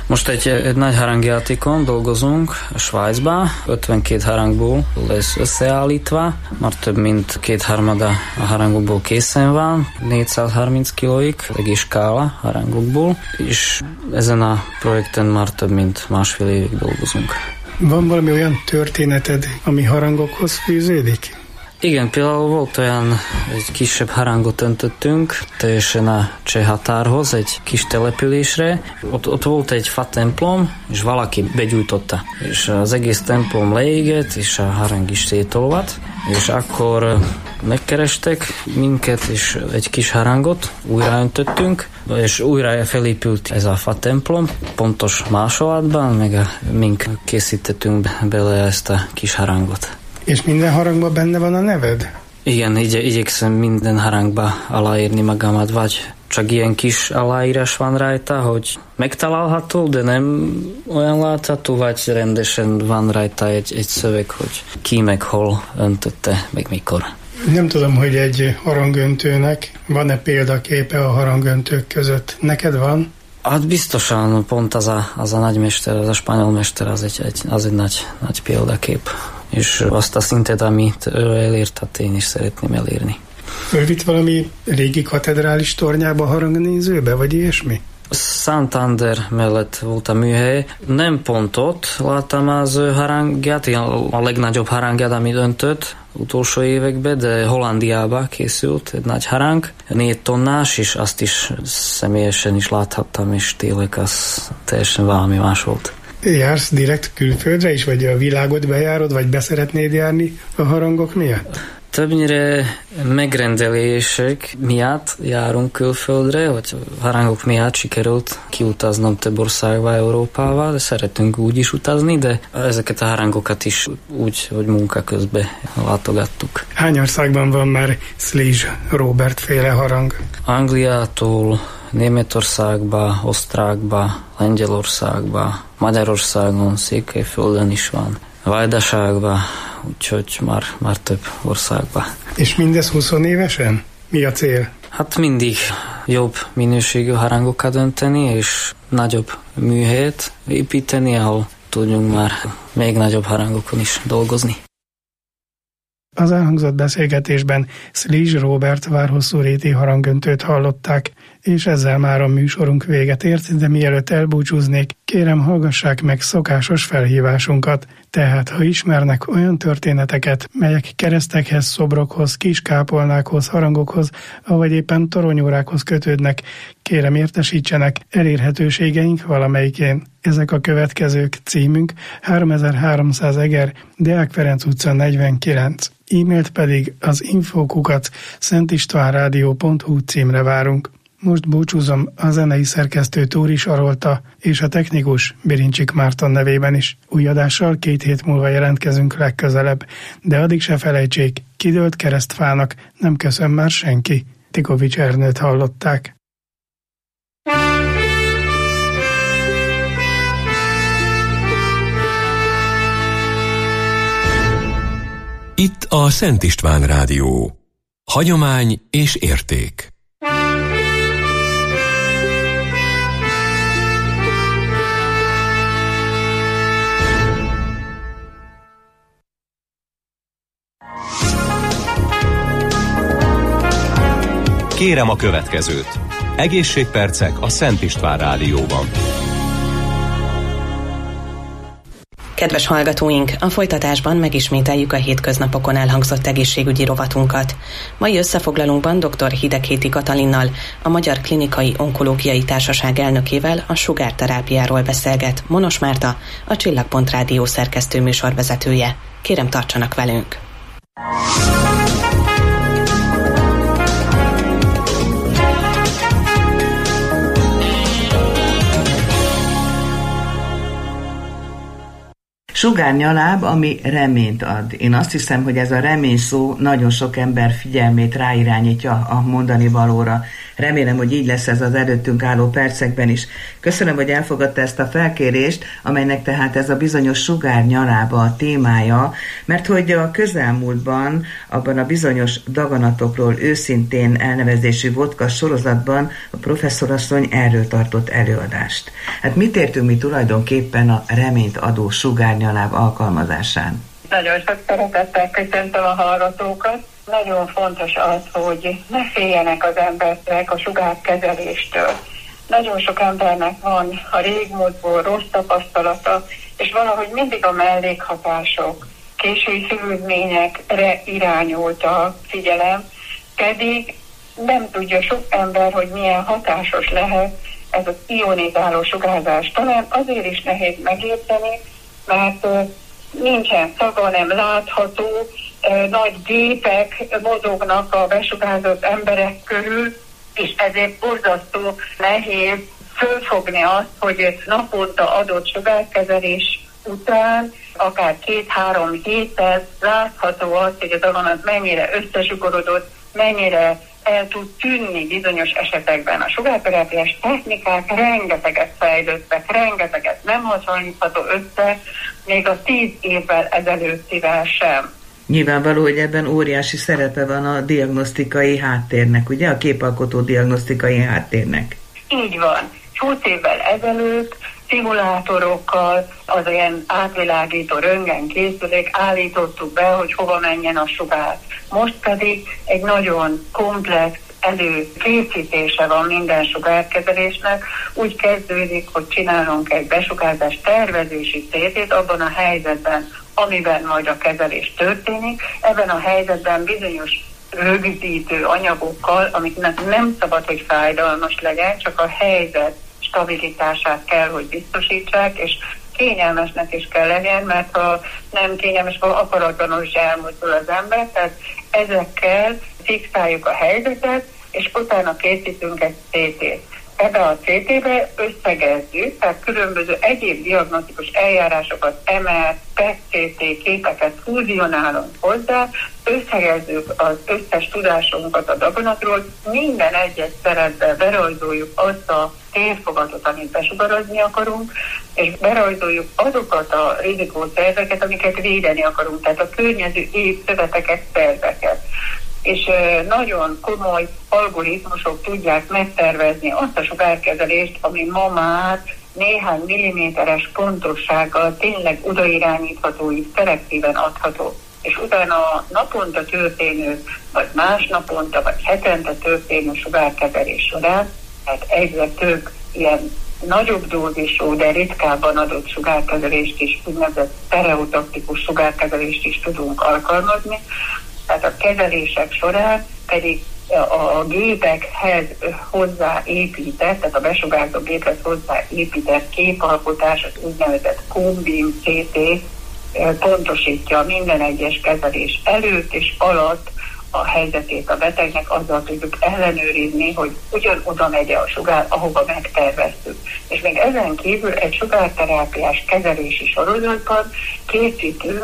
[SPEAKER 7] Most egy nagy harangjátékon dolgozunk a Svájcba, 52 harangból lesz összeállítva, már több mint 2/3 a harangokból készen van, 430 kilóig, egész skála harangokból, és ezen a projekten már több mint 1,5 évig dolgozunk.
[SPEAKER 4] Van valami olyan történeted, ami harangokhoz fűződik?
[SPEAKER 7] Igen, például volt olyan, egy kisebb harangot öntöttünk, teljesen a cseh határhoz, egy kis településre. Ott volt egy fa templom, és valaki begyújtotta. És az egész templom leégett, és a harang is szétolvadt. És akkor megkerestek minket, és egy kis harangot újra öntöttünk, és újra felépült ez a fa templom, pontos másolatban, meg mink készítettünk bele ezt a kis harangot.
[SPEAKER 4] És minden harangban benne van a neved?
[SPEAKER 7] Igen, igyekszem minden harangba aláírni magamat, vagy csak ilyen kis aláírás van rajta, hogy megtalálható, de nem olyan látható, vagy rendesen van rajta egy szöveg, hogy ki meg hol öntötte, meg mikor.
[SPEAKER 4] Nem tudom, hogy egy harangöntőnek van-e példaképe a harangöntők között. Neked van?
[SPEAKER 7] Hát biztosan pont az a nagymester, az a spanyol mester, az egy nagy példakép. És azt a szintet, amit ő elért, hát én is szeretném elérni.
[SPEAKER 4] Fölvitt valami régi katedrális tornyába harangnézőbe, vagy ilyesmi?
[SPEAKER 7] Santander mellett volt a műhely. Nem pont ott láttam az harangját, a legnagyobb harangját, amit öntött utolsó években, de Hollandiába készült egy nagy harang, 4 tonnás, és azt is személyesen is láthattam, és tényleg az teljesen valami más volt.
[SPEAKER 4] Jársz direkt külföldre is, vagy a világot bejárod, vagy beszeretnéd járni a harangok miatt?
[SPEAKER 7] Többnyire megrendelések miatt járunk külföldre, vagy harangok miatt sikerült kiutaznom több országba, Európába, de szeretünk úgy is utazni, de ezeket a harangokat is úgy, hogy munka közben látogattuk.
[SPEAKER 4] Hány országban van már Slige Robert féle harang?
[SPEAKER 7] Angliától Németországba, Osztrákba, Lengyelországba, Magyarországon, Székelyföldön is van, Vajdaságba, úgyhogy már több országba.
[SPEAKER 4] És mindez 20 évesen? Mi a cél?
[SPEAKER 7] Hát mindig jobb minőségű harangokat önteni, és nagyobb műhelyet építeni, ahol tudjunk már még nagyobb harangokon is dolgozni.
[SPEAKER 4] Az elhangzott beszélgetésben Slige Robert várhosszúréti harangöntőt hallották, és ezzel már a műsorunk véget ért, de mielőtt elbúcsúznék, kérem hallgassák meg szokásos felhívásunkat. Tehát, ha ismernek olyan történeteket, melyek keresztekhez, szobrokhoz, kiskápolnákhoz, harangokhoz, avagy éppen toronyórákhoz kötődnek, kérem értesítsenek elérhetőségeink valamelyikén. Ezek a következők: címünk 3300 Eger, Deák Ferenc utca 49. E-mailt pedig az info@szentistvánradio.hu címre várunk. Most búcsúzom a zenei szerkesztő Túri Sarolta és a technikus Birincsik Márton nevében is. Új adással 2 hét múlva jelentkezünk legközelebb, de addig se felejtsék, kidőlt keresztfának nem köszön már senki. Tikovics Ernőt hallották.
[SPEAKER 1] Itt a Szent István Rádió. Hagyomány és érték.
[SPEAKER 2] Kérem a következőt. Egészségpercek a Szent István Rádióban.
[SPEAKER 8] Kedves hallgatóink, a folytatásban megismételjük a hétköznapokon elhangzott egészségügyi rovatunkat. Mai összefoglalónkban dr. Hideghéti Katalinnal, a Magyar Klinikai Onkológiai Társaság elnökével a sugárterápiáról beszélget Monos Márta, a Csillagpont Rádió szerkesztő műsorvezetője. Kérem, tartsanak velünk!
[SPEAKER 9] Sugárnyaláb, ami reményt ad. Én azt hiszem, hogy ez a remény szó nagyon sok ember figyelmét ráirányítja a mondani valóra. Remélem, hogy így lesz ez az előttünk álló percekben is. Köszönöm, hogy elfogadta ezt a felkérést, amelynek tehát ez a bizonyos sugár nyalába a témája, mert hogy a közelmúltban abban a bizonyos daganatokról őszintén elnevezésű podcast sorozatban a professzorasszony erről tartott előadást. Hát mit értünk mi tulajdonképpen a reményt adó sugárnyaláb alkalmazásán?
[SPEAKER 10] Nagyon sok szeretettel köszöntöm a hallgatókat. Nagyon fontos az, hogy ne féljenek az emberek a sugárkezeléstől. Nagyon sok embernek van a régmúltból rossz tapasztalata, és valahogy mindig a mellékhatások, késői szövődményekre irányult a figyelem, pedig nem tudja sok ember, hogy milyen hatásos lehet ez az ionizáló sugárzás. Talán azért is nehéz megérteni, mert nincsen szaga, nem látható, nagy gépek mozognak a besugárzott emberek körül, és ezért borzasztó nehéz fölfogni azt, hogy naponta adott sugárkezelés után, akár 2-3 héten látható az, hogy a daganat mennyire összezsugorodott, mennyire el tud tűnni bizonyos esetekben. A sugárterápiás technikák rengeteget fejlődtek, rengeteget nem hasonlítható össze, még a 10 évvel ezelőttivel sem.
[SPEAKER 9] Nyilvánvaló, hogy ebben óriási szerepe van a diagnosztikai háttérnek, ugye? A képalkotó diagnosztikai háttérnek.
[SPEAKER 10] Így van. 20 évvel ezelőtt szimulátorokkal, az ilyen átvilágító röntgenkészülék állítottuk be, hogy hova menjen a sugár. Most pedig egy nagyon komplex előkészítése van minden sugárkezelésnek. Úgy kezdődik, hogy csinálunk egy besugárzás tervezési CT-t abban a helyzetben, amiben majd a kezelés történik. Ebben a helyzetben bizonyos rögzítő anyagokkal, amiknek nem szabad, hogy fájdalmas legyen, csak a helyzet stabilitását kell, hogy biztosítsák, és kényelmesnek is kell legyen, mert ha nem kényelmes, akkor akaratlanul is elmozdul az ember, tehát ezekkel fixáljuk a helyzetet, és utána készítünk egy CT-t. Ebbe a CT-be összegezzük, tehát különböző egyéb diagnosztikus eljárásokat, MR, PET-CT képeket fúzionálunk hozzá, összegezzük az összes tudásunkat a daganatról, minden egyes szerepbe berajzoljuk azt a térfogatot, amit besugarazni akarunk, és berajzoljuk azokat a rizikószerveket, amiket védeni akarunk, tehát a környező szöveteket, szerveket. És nagyon komoly algoritmusok tudják megtervezni azt a sugárkezelést, ami ma már néhány milliméteres pontossággal tényleg odairányítható, és szelektíven adható. És utána naponta történő, vagy másnaponta, vagy hetente történő sugárkezelés során, tehát egyre több ilyen nagyobb dózisú, de ritkábban adott sugárkezelést is, úgynevezett stereotaktikus sugárkezelést is tudunk alkalmazni. Tehát a kezelések során pedig a gépekhez hozzáépített, tehát a besugárzó géphez hozzáépített képalkotás, az úgynevezett kombin CT pontosítja minden egyes kezelés előtt és alatt a helyzetét a betegnek, azzal tudjuk ellenőrizni, hogy ugyanoda megy a sugár, ahova megterveztük. És még ezen kívül egy sugárterápiás kezelési sorozatban készítünk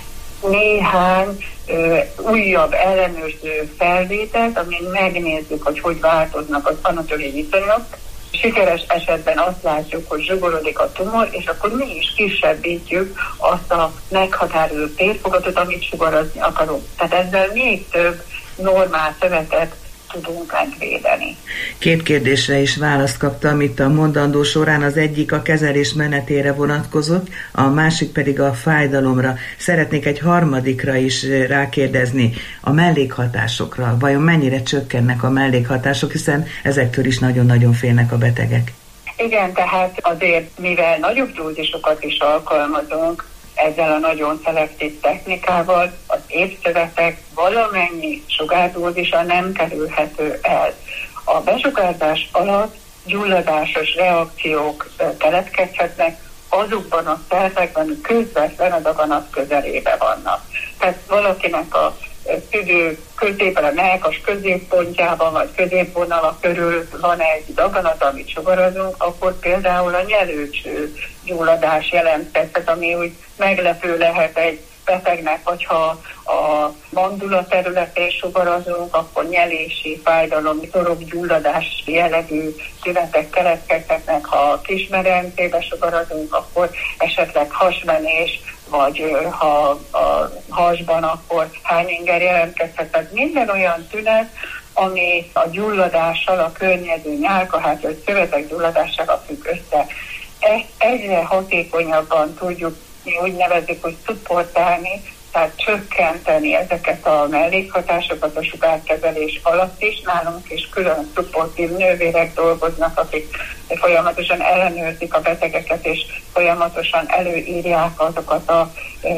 [SPEAKER 10] néhány újabb ellenőrző felvételt, amin megnézzük, hogy változnak az anatómiai viszonyok. Sikeres esetben azt látjuk, hogy zsugorodik a tumor, és akkor mi is kisebbítjük azt a meghatározó térfogatot, amit sugarazni akarunk. Tehát ezzel még több normál szövetet tudunk megvédeni.
[SPEAKER 9] 2 kérdésre is választ kaptam itt a mondandó során, az egyik a kezelés menetére vonatkozott, a másik pedig a fájdalomra. Szeretnék egy harmadikra is rákérdezni, a mellékhatásokra. Vajon mennyire csökkennek a mellékhatások, hiszen ezektől is nagyon-nagyon félnek a betegek.
[SPEAKER 10] Igen, tehát azért, mivel nagyobb dózisokat is alkalmazunk, ezzel a nagyon szelektív technikával az épszövetek valamennyi sugárdózisa nem kerülhető el. A besugárzás alatt gyulladásos reakciók keletkezhetnek azokban a szervekben, közvetlen a daganat közelébe vannak. Tehát valakinek a tüdő középen, a mellkas középpontjában, vagy középvonala körül van egy daganat, amit sugarazunk, akkor például a nyelőcső gyulladás jelentkezhet, ami úgy meglepő lehet egy betegnek, hogyha a mandula területén sugarazunk, akkor nyelési, fájdalom, torokgyulladás jellegű tünetek keletkezhetnek, ha a kismedencébe sugarazunk, akkor esetleg hasmenés, vagy ha a hasban, akkor hányinger jelentkezhet. Tehát minden olyan tünet, ami a gyulladással, a környező nyálkahártya vagy szövetek gyulladásával függ össze. Ezt egyre hatékonyabban tudjuk, mi úgy nevezzük, hogy szupportálni, tehát csökkenteni ezeket a mellékhatásokat a sugárkezelés alatt is. Nálunk is külön szupportív nővérek dolgoznak, akik folyamatosan ellenőrzik a betegeket, és folyamatosan előírják azokat a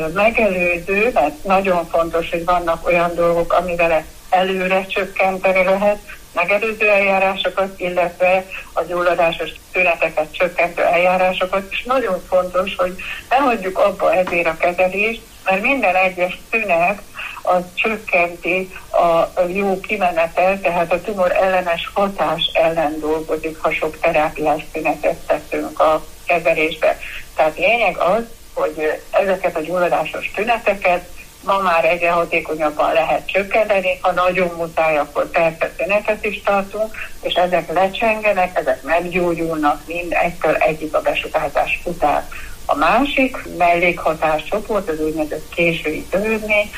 [SPEAKER 10] megelőző, mert nagyon fontos, hogy vannak olyan dolgok, amivel előre csökkenteni lehet, megelőző eljárásokat, illetve a gyulladásos tüneteket csökkentő eljárásokat, és nagyon fontos, hogy ne hagyjuk abba ezért a kezelést, mert minden egyes tünet az csökkenti a jó kimenetel, tehát a tumor ellenes hatás ellen dolgozik, ha sok terápiás tünetet tettünk a kezelésbe. Tehát lényeg az, hogy ezeket a gyulladásos tüneteket ma már egyre hatékonyabban lehet csökkenteni, ha nagyon muszáj, akkor persze tünetet is tartunk, és ezek lecsengenek, ezek meggyógyulnak mind egytől egyik a besugárzás után. A másik mellékhatás csoport az úgynevezett késői törődmény,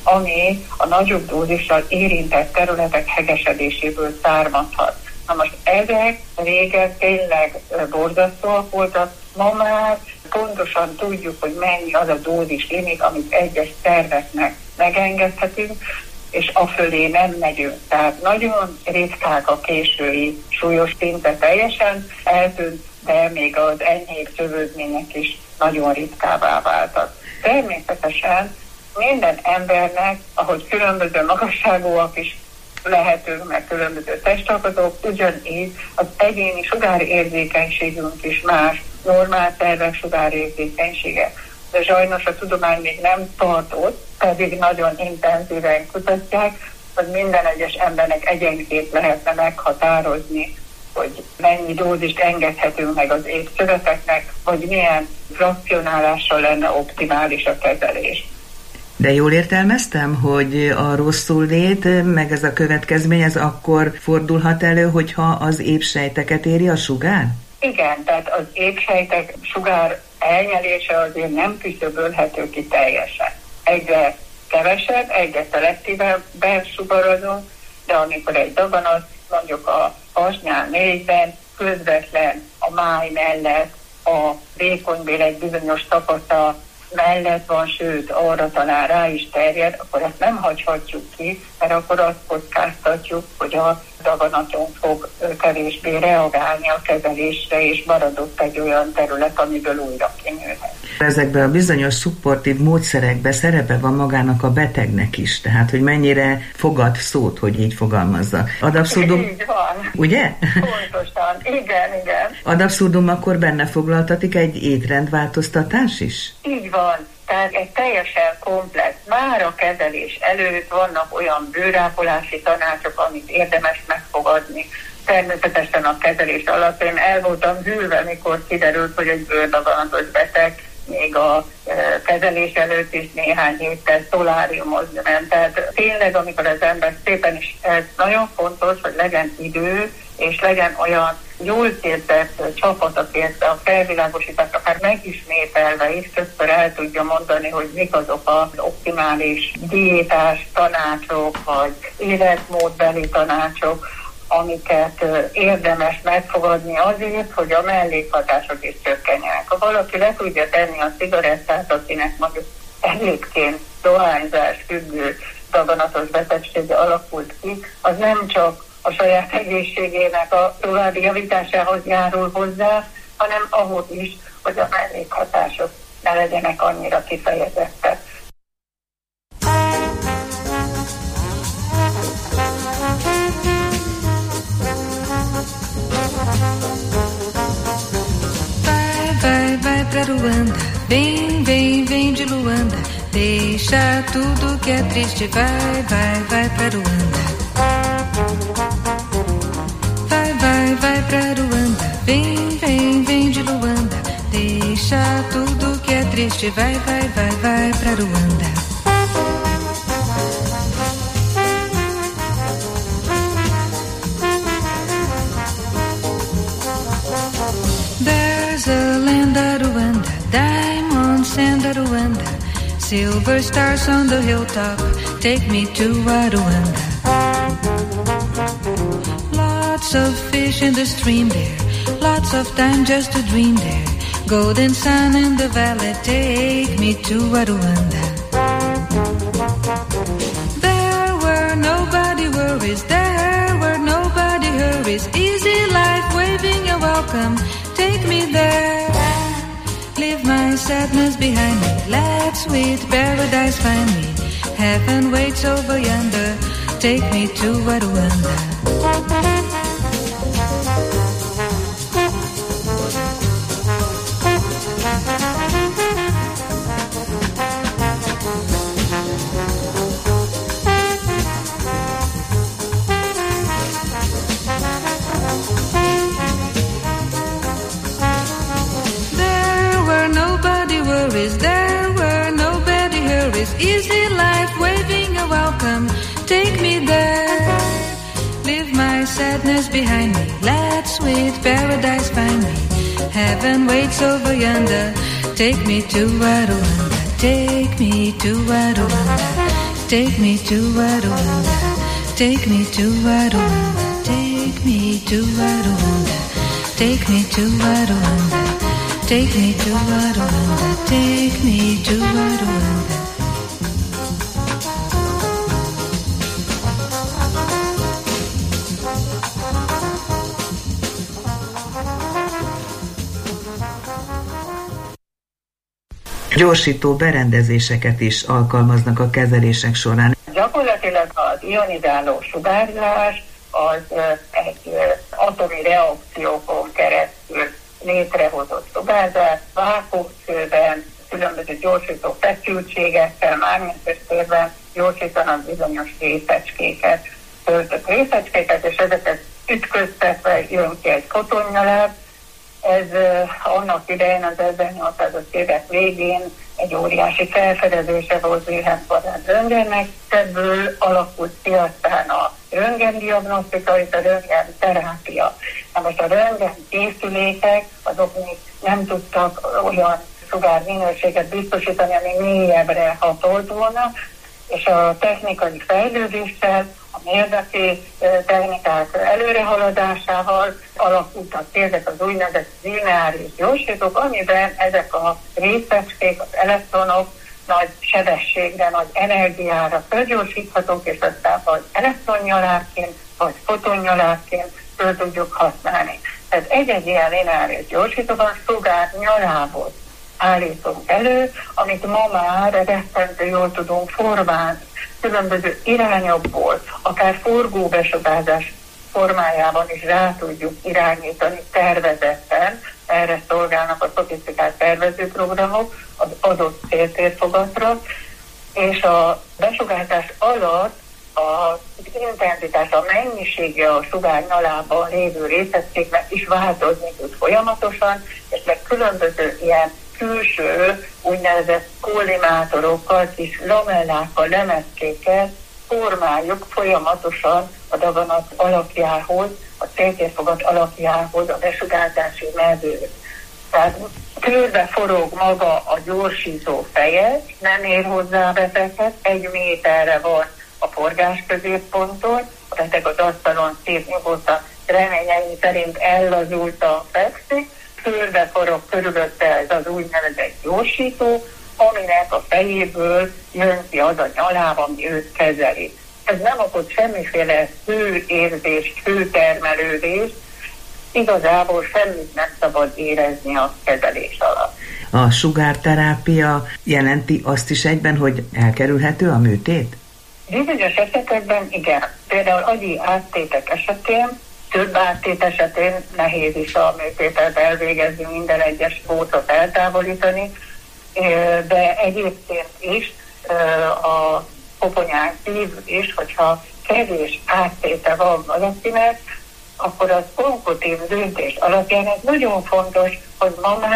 [SPEAKER 10] ami a nagyobb dózissal érintett területek hegesedéséből származhat. Na most ezek régen tényleg borzasztóak voltak, ma már pontosan tudjuk, hogy mennyi az a dózis limit, amit egyes szerveknek megengedhetünk, és afölé nem megyünk. Tehát nagyon ritkák a késői súlyos szinte teljesen eltűnt, de még az enyhébb szövődmények is nagyon ritkává váltak. Természetesen minden embernek, ahogy különböző magasságúak is lehetünk, meg különböző testalkatok, ugyanígy az egyéni sugárérzékenységünk is más, normál szervek sugárérzékenysége. De sajnos a tudomány még nem tartott, pedig nagyon intenzíven kutatják, hogy minden egyes embernek egyenként lehetne meghatározni, hogy mennyi dózist engedhetünk meg az étszöveteknek, vagy milyen frakcionálással lenne optimális a kezelés.
[SPEAKER 9] De jól értelmeztem, hogy a rosszul-lét, meg ez a következmény, ez akkor fordulhat elő, hogyha az épsejteket éri a sugár?
[SPEAKER 10] Igen, tehát az épsejtek sugár elnyelése azért nem küszöbölhető ki teljesen. Egyre kevesebb, egyre szelektívebben sugarazunk, de amikor egy daganat mondjuk a hasnyál mélyben, közvetlen a máj mellett, a vékonybél egy bizonyos tapasztal mellett van, sőt, arra talán rá is terjed, akkor ezt nem hagyhatjuk ki, mert akkor azt kockáztatjuk, hogy a daganaton fog kevésbé reagálni a kezelésre, és maradott egy olyan terület, amiből újra kinőhet.
[SPEAKER 9] Ezekben a bizonyos szupportív módszerekben szerepe van magának a betegnek is, tehát hogy mennyire fogad szót, hogy így fogalmazza. Ad abszurdum...
[SPEAKER 10] Így van.
[SPEAKER 9] Ugye?
[SPEAKER 10] Pontosan, igen.
[SPEAKER 9] Ad abszurdum akkor benne foglaltatik egy étrendváltoztatás is?
[SPEAKER 10] Így van. Tehát egy teljesen komplex. Már a kezelés előtt vannak olyan bőrápolási tanácsok, amit érdemes megfogadni. Természetesen a kezelés alatt én el voltam hűlve, mikor kiderült, hogy egy bőrdaganatos beteg még a kezelés előtt is néhány héttel szoláriumozni ment. Tehát tényleg, amikor az ember szépen is, ez nagyon fontos, hogy legyen idő, és legyen olyan jól képzett csapat, aki ezt a felvilágosítást akár megismételve is többször el tudja mondani, hogy mik azok az optimális diétás tanácsok, vagy életmódbeli tanácsok, amiket érdemes megfogadni azért, hogy a mellékhatások is csökkenjenek. Ha valaki le tudja tenni a cigarettát, akinek mondjuk egyébként dohányzás függő daganatos betegsége alakult ki, az nem csak a saját egészségének a további javításához járul hozzá, hanem ahhoz is, hogy a mellékhatások ne legyenek annyira kifejezettek.
[SPEAKER 11] Vai pra Ruanda, vem de Luanda, deixa tudo que é triste, vai pra Ruanda. Vai pra Ruanda, vem de Luanda, deixa tudo que é triste. triste, vai, vai, vai, vai pra Ruanda. There's a land of Rwanda, diamonds sand of Rwanda, silver stars on the hilltop, take me to Rwanda. Lots of fish in the stream there, lots of time just to dream there, golden sun in the valley, take me to Rwanda. There were nobody worries, there were nobody hurries, easy life waving a welcome, take me there. Leave my sadness behind me, let sweet paradise find me, heaven waits over yonder, take me to Rwanda. There were nobody hurries, easy life waving a welcome, take me there. Leave my sadness behind me, let sweet paradise find me, heaven waits over yonder, take me to Rwanda, take me to Rwanda, take me to Rwanda, take me to Rwanda, take me to Rwanda, take me to Rwanda. Take me to Rwanda, take me to Rwanda.
[SPEAKER 9] Gyorsító berendezéseket is alkalmaznak a kezelések során.
[SPEAKER 10] Gyakorlatilag az ionizáló sugárzás az egy atomi reakciókon keresztül létrehozott sugárzás, vákuumszőben, különböző gyorsító feszültségekkel, mágneses térben gyorsítanak bizonyos részecskéket, töltött részecskéket, és ezeket ütköztetve jön ki egy fotonnyaláp. Ez annak idején az 1800-as évek végén egy óriási felfedezése volt Wilhelm von Röntgennek, ebből alakult ki aztán a röntgendiagnosztika és a röntgenterápia. Na most a röntgen készülékek, azok még nem tudtak olyan sugárminőséget biztosítani, ami mélyebbre hatolt volna, és a technikai fejlődéssel, a mérnöki technikák előrehaladásával alakultak ki ezek az úgynevezett lineáris gyorsítók, amiben ezek a részecskék, az elektronok nagy sebességre, nagy energiára felgyorsíthatók, és aztán vagy elektronnyalárként, vagy fotonnyalábként föl tudjuk használni. Tehát egy-egy ilyen lineáris gyorsítóban sugárnyalábot állítunk elő, amit ma már rettentő jól tudunk formálni. Különböző irányokból, akár forgóbesugárzás formájában is rá tudjuk irányítani tervezetten, erre szolgálnak a szofisztikált tervezőprogramok az adott céltérfogatra, és a besugárzás alatt az intenzitás, a mennyisége a sugárnyalában lévő részecskéknek is változni tud folyamatosan, és meg különböző ilyen külső úgynevezett kollimátorokkal, kis lamellákkal, lemezkékkel formáljuk folyamatosan a daganat alakjához, a céltérfogat alakjához a besugárzási mezőt. Tehát körbe forog maga a gyorsító feje, nem ér hozzá a beteget, 1 méterre van a forgás középponttól, a beteg az asztalon szép nyugodtan reményeim szerint ellazultan fekszik, körbe forog körülötte ez az úgynevezett gyorsító, aminek a fejéből jön ki az a nyaláb, ami őt kezeli. Ez nem okoz semmiféle hőérzést, hőtermelődést, igazából semmit nem szabad érezni a kezelés alatt.
[SPEAKER 9] A sugárterápia jelenti azt is egyben, hogy elkerülhető a műtét?
[SPEAKER 10] Bizonyos esetekben igen. Például agyi áttétek esetén, több áttét esetén nehéz is a műtétet elvégezni, minden egyes pótot eltávolítani, de egyébként is a koponyán kívül is, hogyha kevés áttéte van valakinek, akkor az onkotív döntés alapján ez nagyon fontos, hogy ma már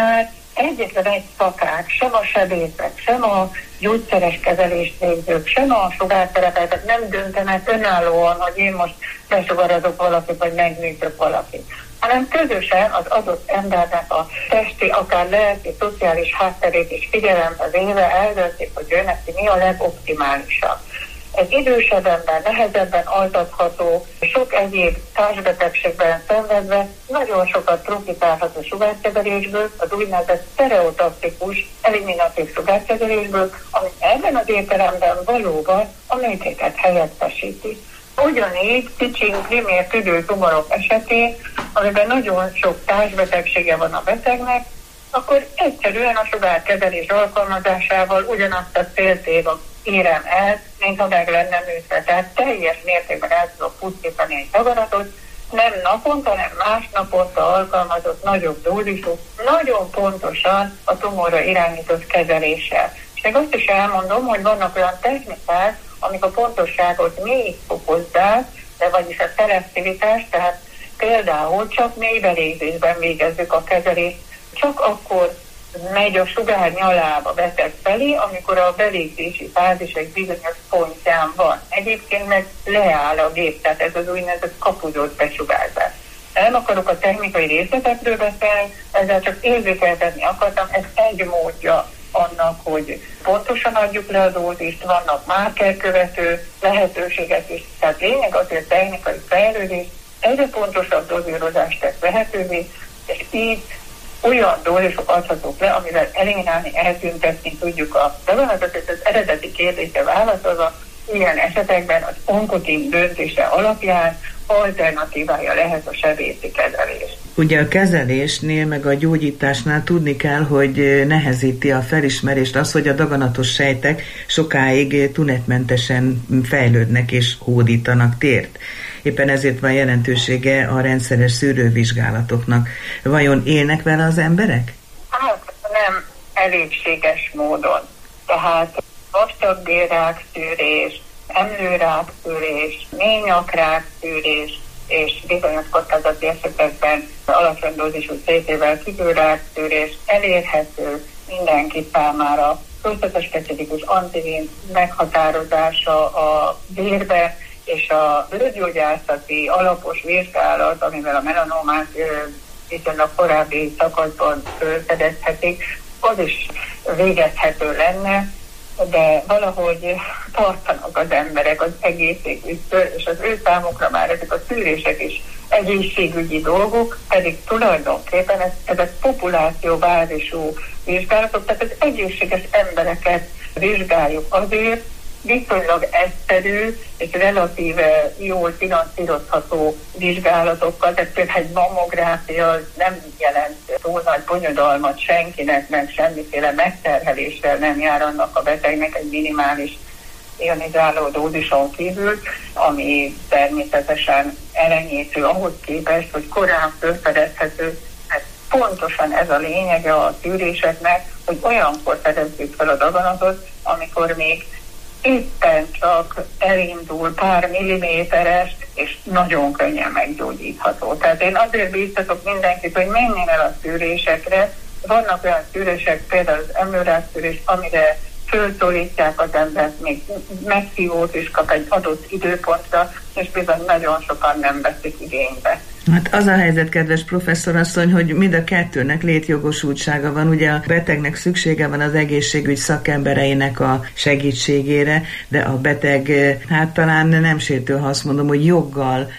[SPEAKER 10] egyetlen egy szakák, sem a sebészek, sem a gyógyszeres kezelést végzők, sem a sugárterapeuták nem döntenek önállóan, hogy én most besugarazok valakit, vagy megműtök valakit, hanem közösen az adott embernek a testi, akár lelki, szociális hátterét és figyelembe véve eldöntik, hogy ő neki mi a legoptimálisabb. Egy idősebb ember, nehezebben altatható, sok egyéb társbetegségben szenvedve nagyon sokat profitálhat a sugárkezelésből, az úgynevezett sztereotaktikus, eliminatív sugárkezelésből, ami ebben az értelemben valóban a műtétet helyettesíti. Ugyanígy kicsi primér tüdőtumorok esetén, amiben nagyon sok társbetegsége van a betegnek, akkor egyszerűen a sugárkezelés alkalmazásával ugyanazt a célcélt érem el, mintha meg lenne műtve. Tehát teljes mértékben el tudok pusztítani egy daganatot, nem naponta, hanem másnaponta alkalmazott nagyobb dózisú, nagyon pontosan a tumorra irányított kezeléssel. És még azt is elmondom, hogy vannak olyan technikák, amik a pontosságot még fokozzák, de vagyis a szelektivitást, tehát például csak mély belégzésben végezzük a kezelést, csak akkor megy a sugár nyalába beteg felé, amikor a belégzési fázis egy bizonyos pontján van. Egyébként meg leáll a gép, tehát ez az úgynevezett kapuzott besugárzás. Nem akarok a technikai részletekről beszélni, ezzel csak érzékeltetni akartam, ez egy módja annak, hogy pontosan adjuk le a dózist, vannak márkerkövető lehetőségek is, tehát lényeg azért technikai fejlődés, egyre pontosabb dozírozást tesz lehetővé, és így olyan dózisok adhatók le, amivel eliminálni, eltüntetni tudjuk a daganatot, és az eredeti kérdésre válaszolva, ilyen esetekben az onkotin döntése alapján alternatívája lehet a sebészi kezelés.
[SPEAKER 9] Ugye a kezelésnél, meg a gyógyításnál tudni kell, hogy nehezíti a felismerést az, hogy a daganatos sejtek sokáig tünetmentesen fejlődnek és hódítanak tért. Éppen ezért van jelentősége a rendszeres szűrővizsgálatoknak. Vajon élnek vele az emberek?
[SPEAKER 10] Hát nem elégséges módon. Tehát vastagbélrák szűrés, emlőrák szűrés, ményakrák szűrés, és bizonyos kockázati esetekben alacsony dózisú CT-vel kívülrák szűrés elérhető mindenki számára. Specifikus antivén meghatározása a vérbe, és a bőrgyógyászati alapos vizsgálat, amivel a melanomát viszonylag korábbi szakaszban fedezhetik, az is végezhető lenne, de valahogy tartanak az emberek az egészségügytől, és az ő számukra már ezek a szűrések is egészségügyi dolgok, pedig tulajdonképpen ezek populációbázisú vizsgálatok, tehát az egészséges embereket vizsgáljuk azért, viszonylag egyszerű és relatíve jól finanszírozható vizsgálatokkal, tehát például egy mammográfia nem jelent túl nagy bonyodalmat senkinek, meg semmiféle megterheléssel nem jár annak a betegnek egy minimális ionizáló dózison kívül, ami természetesen elenyésző ahhoz képest, hogy korán felfedezhető. Hát pontosan ez a lényege a szűréseknek, hogy olyankor fedezzük fel a daganatot, amikor még éppen csak elindul pár milliméteres, és nagyon könnyen meggyógyítható. Tehát én azért bíztatok mindenkit, hogy menjen el a szűrésekre. Vannak olyan szűrések, például az emlőrák szűrés, amire fölszólítják az embert, még meghívót is kap egy adott időpontra, és bizony nagyon sokan nem veszik igénybe.
[SPEAKER 9] Hát az a helyzet, kedves professzorasszony, hogy mind a kettőnek létjogosultsága van. Ugye a betegnek szüksége van az egészségügy szakembereinek a segítségére, de a beteg, hát talán nem sértő, ha azt mondom, hogy joggal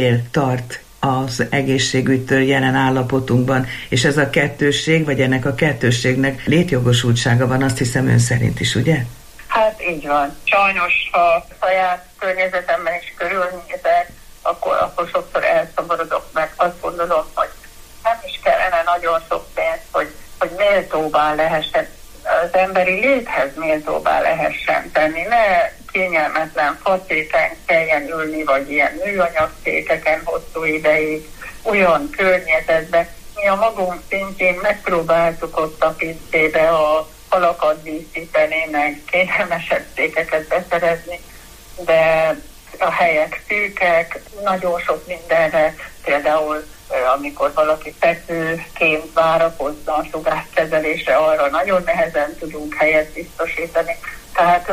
[SPEAKER 9] tart az egészségügytől jelen állapotunkban, és ez a kettősség, vagy ennek a kettősségnek létjogosultsága van, azt hiszem ön szerint is, ugye?
[SPEAKER 10] Hát így van. Sajnos, ha saját környezetemben is körülnézek, akkor sokszor elszomorodok meg. Azt gondolom, hogy nem is kellene nagyon sok pénz, hogy méltóbbá lehessen, az emberi léthez méltóbbá lehessen tenni. Ne kényelmetlen facéken kelljen ülni, vagy ilyen műanyagszékeken hosszú ideig, olyan környezetben. Mi a magunk szintjén megpróbáltuk ott a pincébe a halakat díszíteni, meg kényelmesebb székeket beszerezni, de a helyek szűkek, nagyon sok mindenre, például amikor valaki fekvőként várakozna a sugárkezelésre, arra nagyon nehezen tudunk helyet biztosítani. Tehát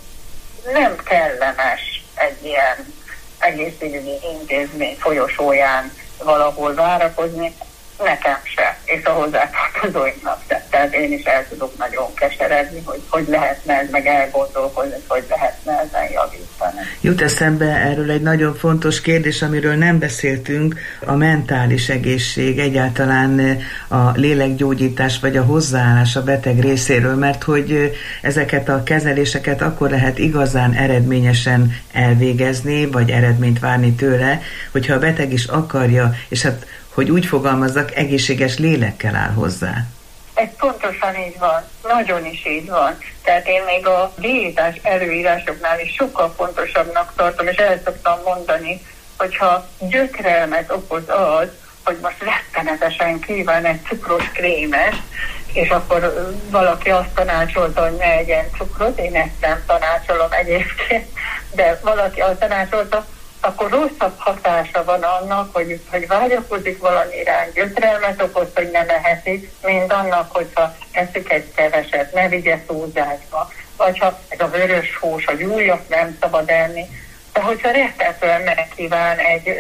[SPEAKER 10] nem kellemes egy ilyen egészségügyi intézmény folyosóján valahol várakozni, nekem se, és a hozzátartozóinknak se. Tehát én is el tudok nagyon keseredni, hogy lehetne ez, meg elgondolkozni, hogy lehetne ezen javítani.
[SPEAKER 9] Jut eszembe erről egy nagyon fontos kérdés, amiről nem beszéltünk, a mentális egészség, egyáltalán a lélekgyógyítás vagy a hozzáállás a beteg részéről, mert hogy ezeket a kezeléseket akkor lehet igazán eredményesen elvégezni, vagy eredményt várni tőle, hogyha a beteg is akarja, és hát hogy úgy fogalmazzak, egészséges lélekkel áll hozzá.
[SPEAKER 10] Ez pontosan így van, nagyon is így van. Tehát én még a diétás előírásoknál is sokkal fontosabbnak tartom, és el szoktam mondani, hogyha gyötrelmet okoz az, hogy most rettenetesen kíván egy cukros krémes, és akkor valaki azt tanácsolta, hogy ne egyen cukrot, én ezt nem tanácsolom egyébként, de valaki azt tanácsolta, akkor rosszabb hatása van annak, hogy vágyakozik valami irány, gyötrelmet okoz, hogy nem ehetik, mint annak, hogyha eszik egy keveset, ne vigye túlzásba. Vagy ha ez a vörös hús, a gyújat nem szabad enni. De hogyha rettetően megkíván egy,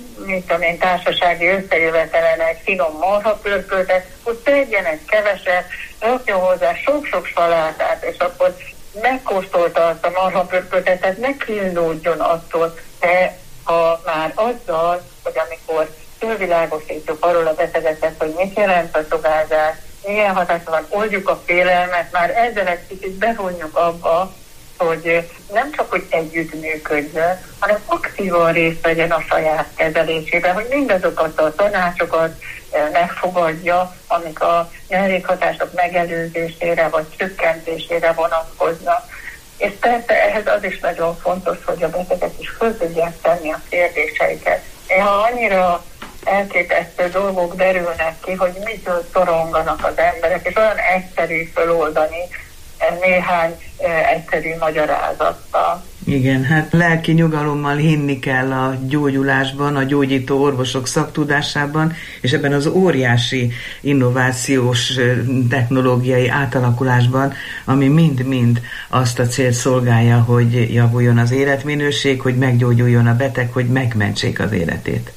[SPEAKER 10] társasági összejövetelen egy finom marhapörköltet, hogy tegyen egy keveset, rakjon hozzá sok-sok salátát, és akkor megkóstolta azt a marhapörköltet, tehát ne kínlódjon attól, de ha már azzal, hogy amikor fölvilágosítjuk arról a betegeket, hogy mit jelent a sugárzás, milyen hatása van, oldjuk a félelmet, már ezzel egy kicsit bevonjuk abba, hogy nem csak, hogy együttműködjön, hanem aktívan részt vegyen a saját kezelésében, hogy mindazokat a tanácsokat megfogadja, amik a mellékhatások megelőzésére vagy csökkentésére vonatkoznak. És persze ehhez az is nagyon fontos, hogy a betegek is föl tudják tenni a kérdéseiket. Néha annyira elképesztő dolgok derülnek ki, hogy mitől szoronganak az emberek, és olyan egyszerű föloldani néhány egyszerű magyarázattal.
[SPEAKER 9] Igen, hát lelki nyugalommal hinni kell a gyógyulásban, a gyógyító orvosok szaktudásában, és ebben az óriási innovációs technológiai átalakulásban, ami mind-mind azt a célt szolgálja, hogy javuljon az életminőség, hogy meggyógyuljon a beteg, hogy megmentsék az életét.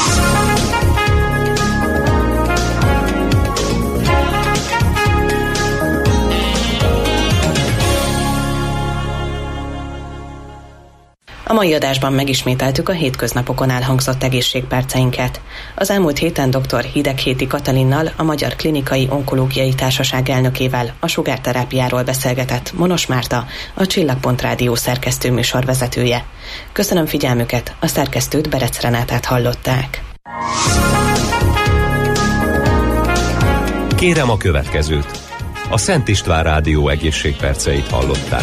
[SPEAKER 8] A mai adásban megismételtük a hétköznapokon elhangzott egészségperceinket. Az elmúlt héten dr. Hideghéti Katalinnal, a Magyar Klinikai Onkológiai Társaság elnökével a sugárterápiáról beszélgetett Monos Márta, a Csillagpont Rádió szerkesztő műsorvezetője. Köszönöm figyelmüket, a szerkesztőt, Berec Renátát hallották.
[SPEAKER 2] Kérem a következőt. A Szent István Rádió egészségperceit hallották.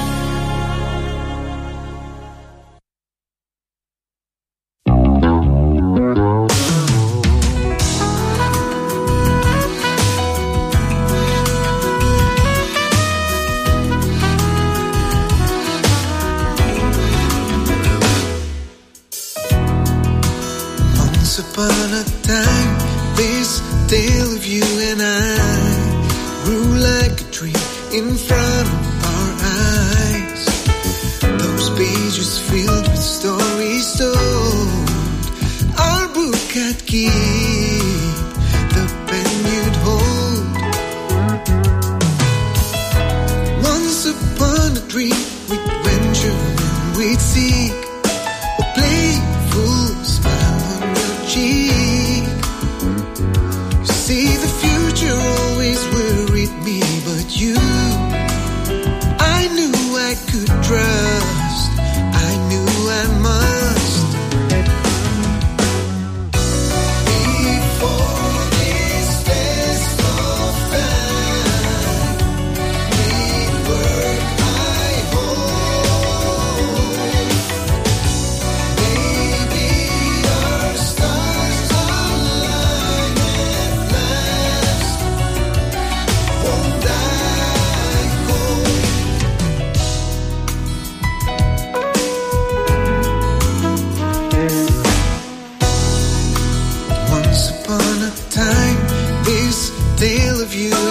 [SPEAKER 12] Upon a time, this tale of you and I grew like a tree in front of our eyes. Those pages filled with stories told, our book I'd keep, the pen you'd hold. Once upon a dream, we'd venture and we'd seek a playful smile on your cheek. You see, the future always worried me, but you, I knew I could trust, I knew I must. Before this test of time, we'd work, I hope. Maybe our stars you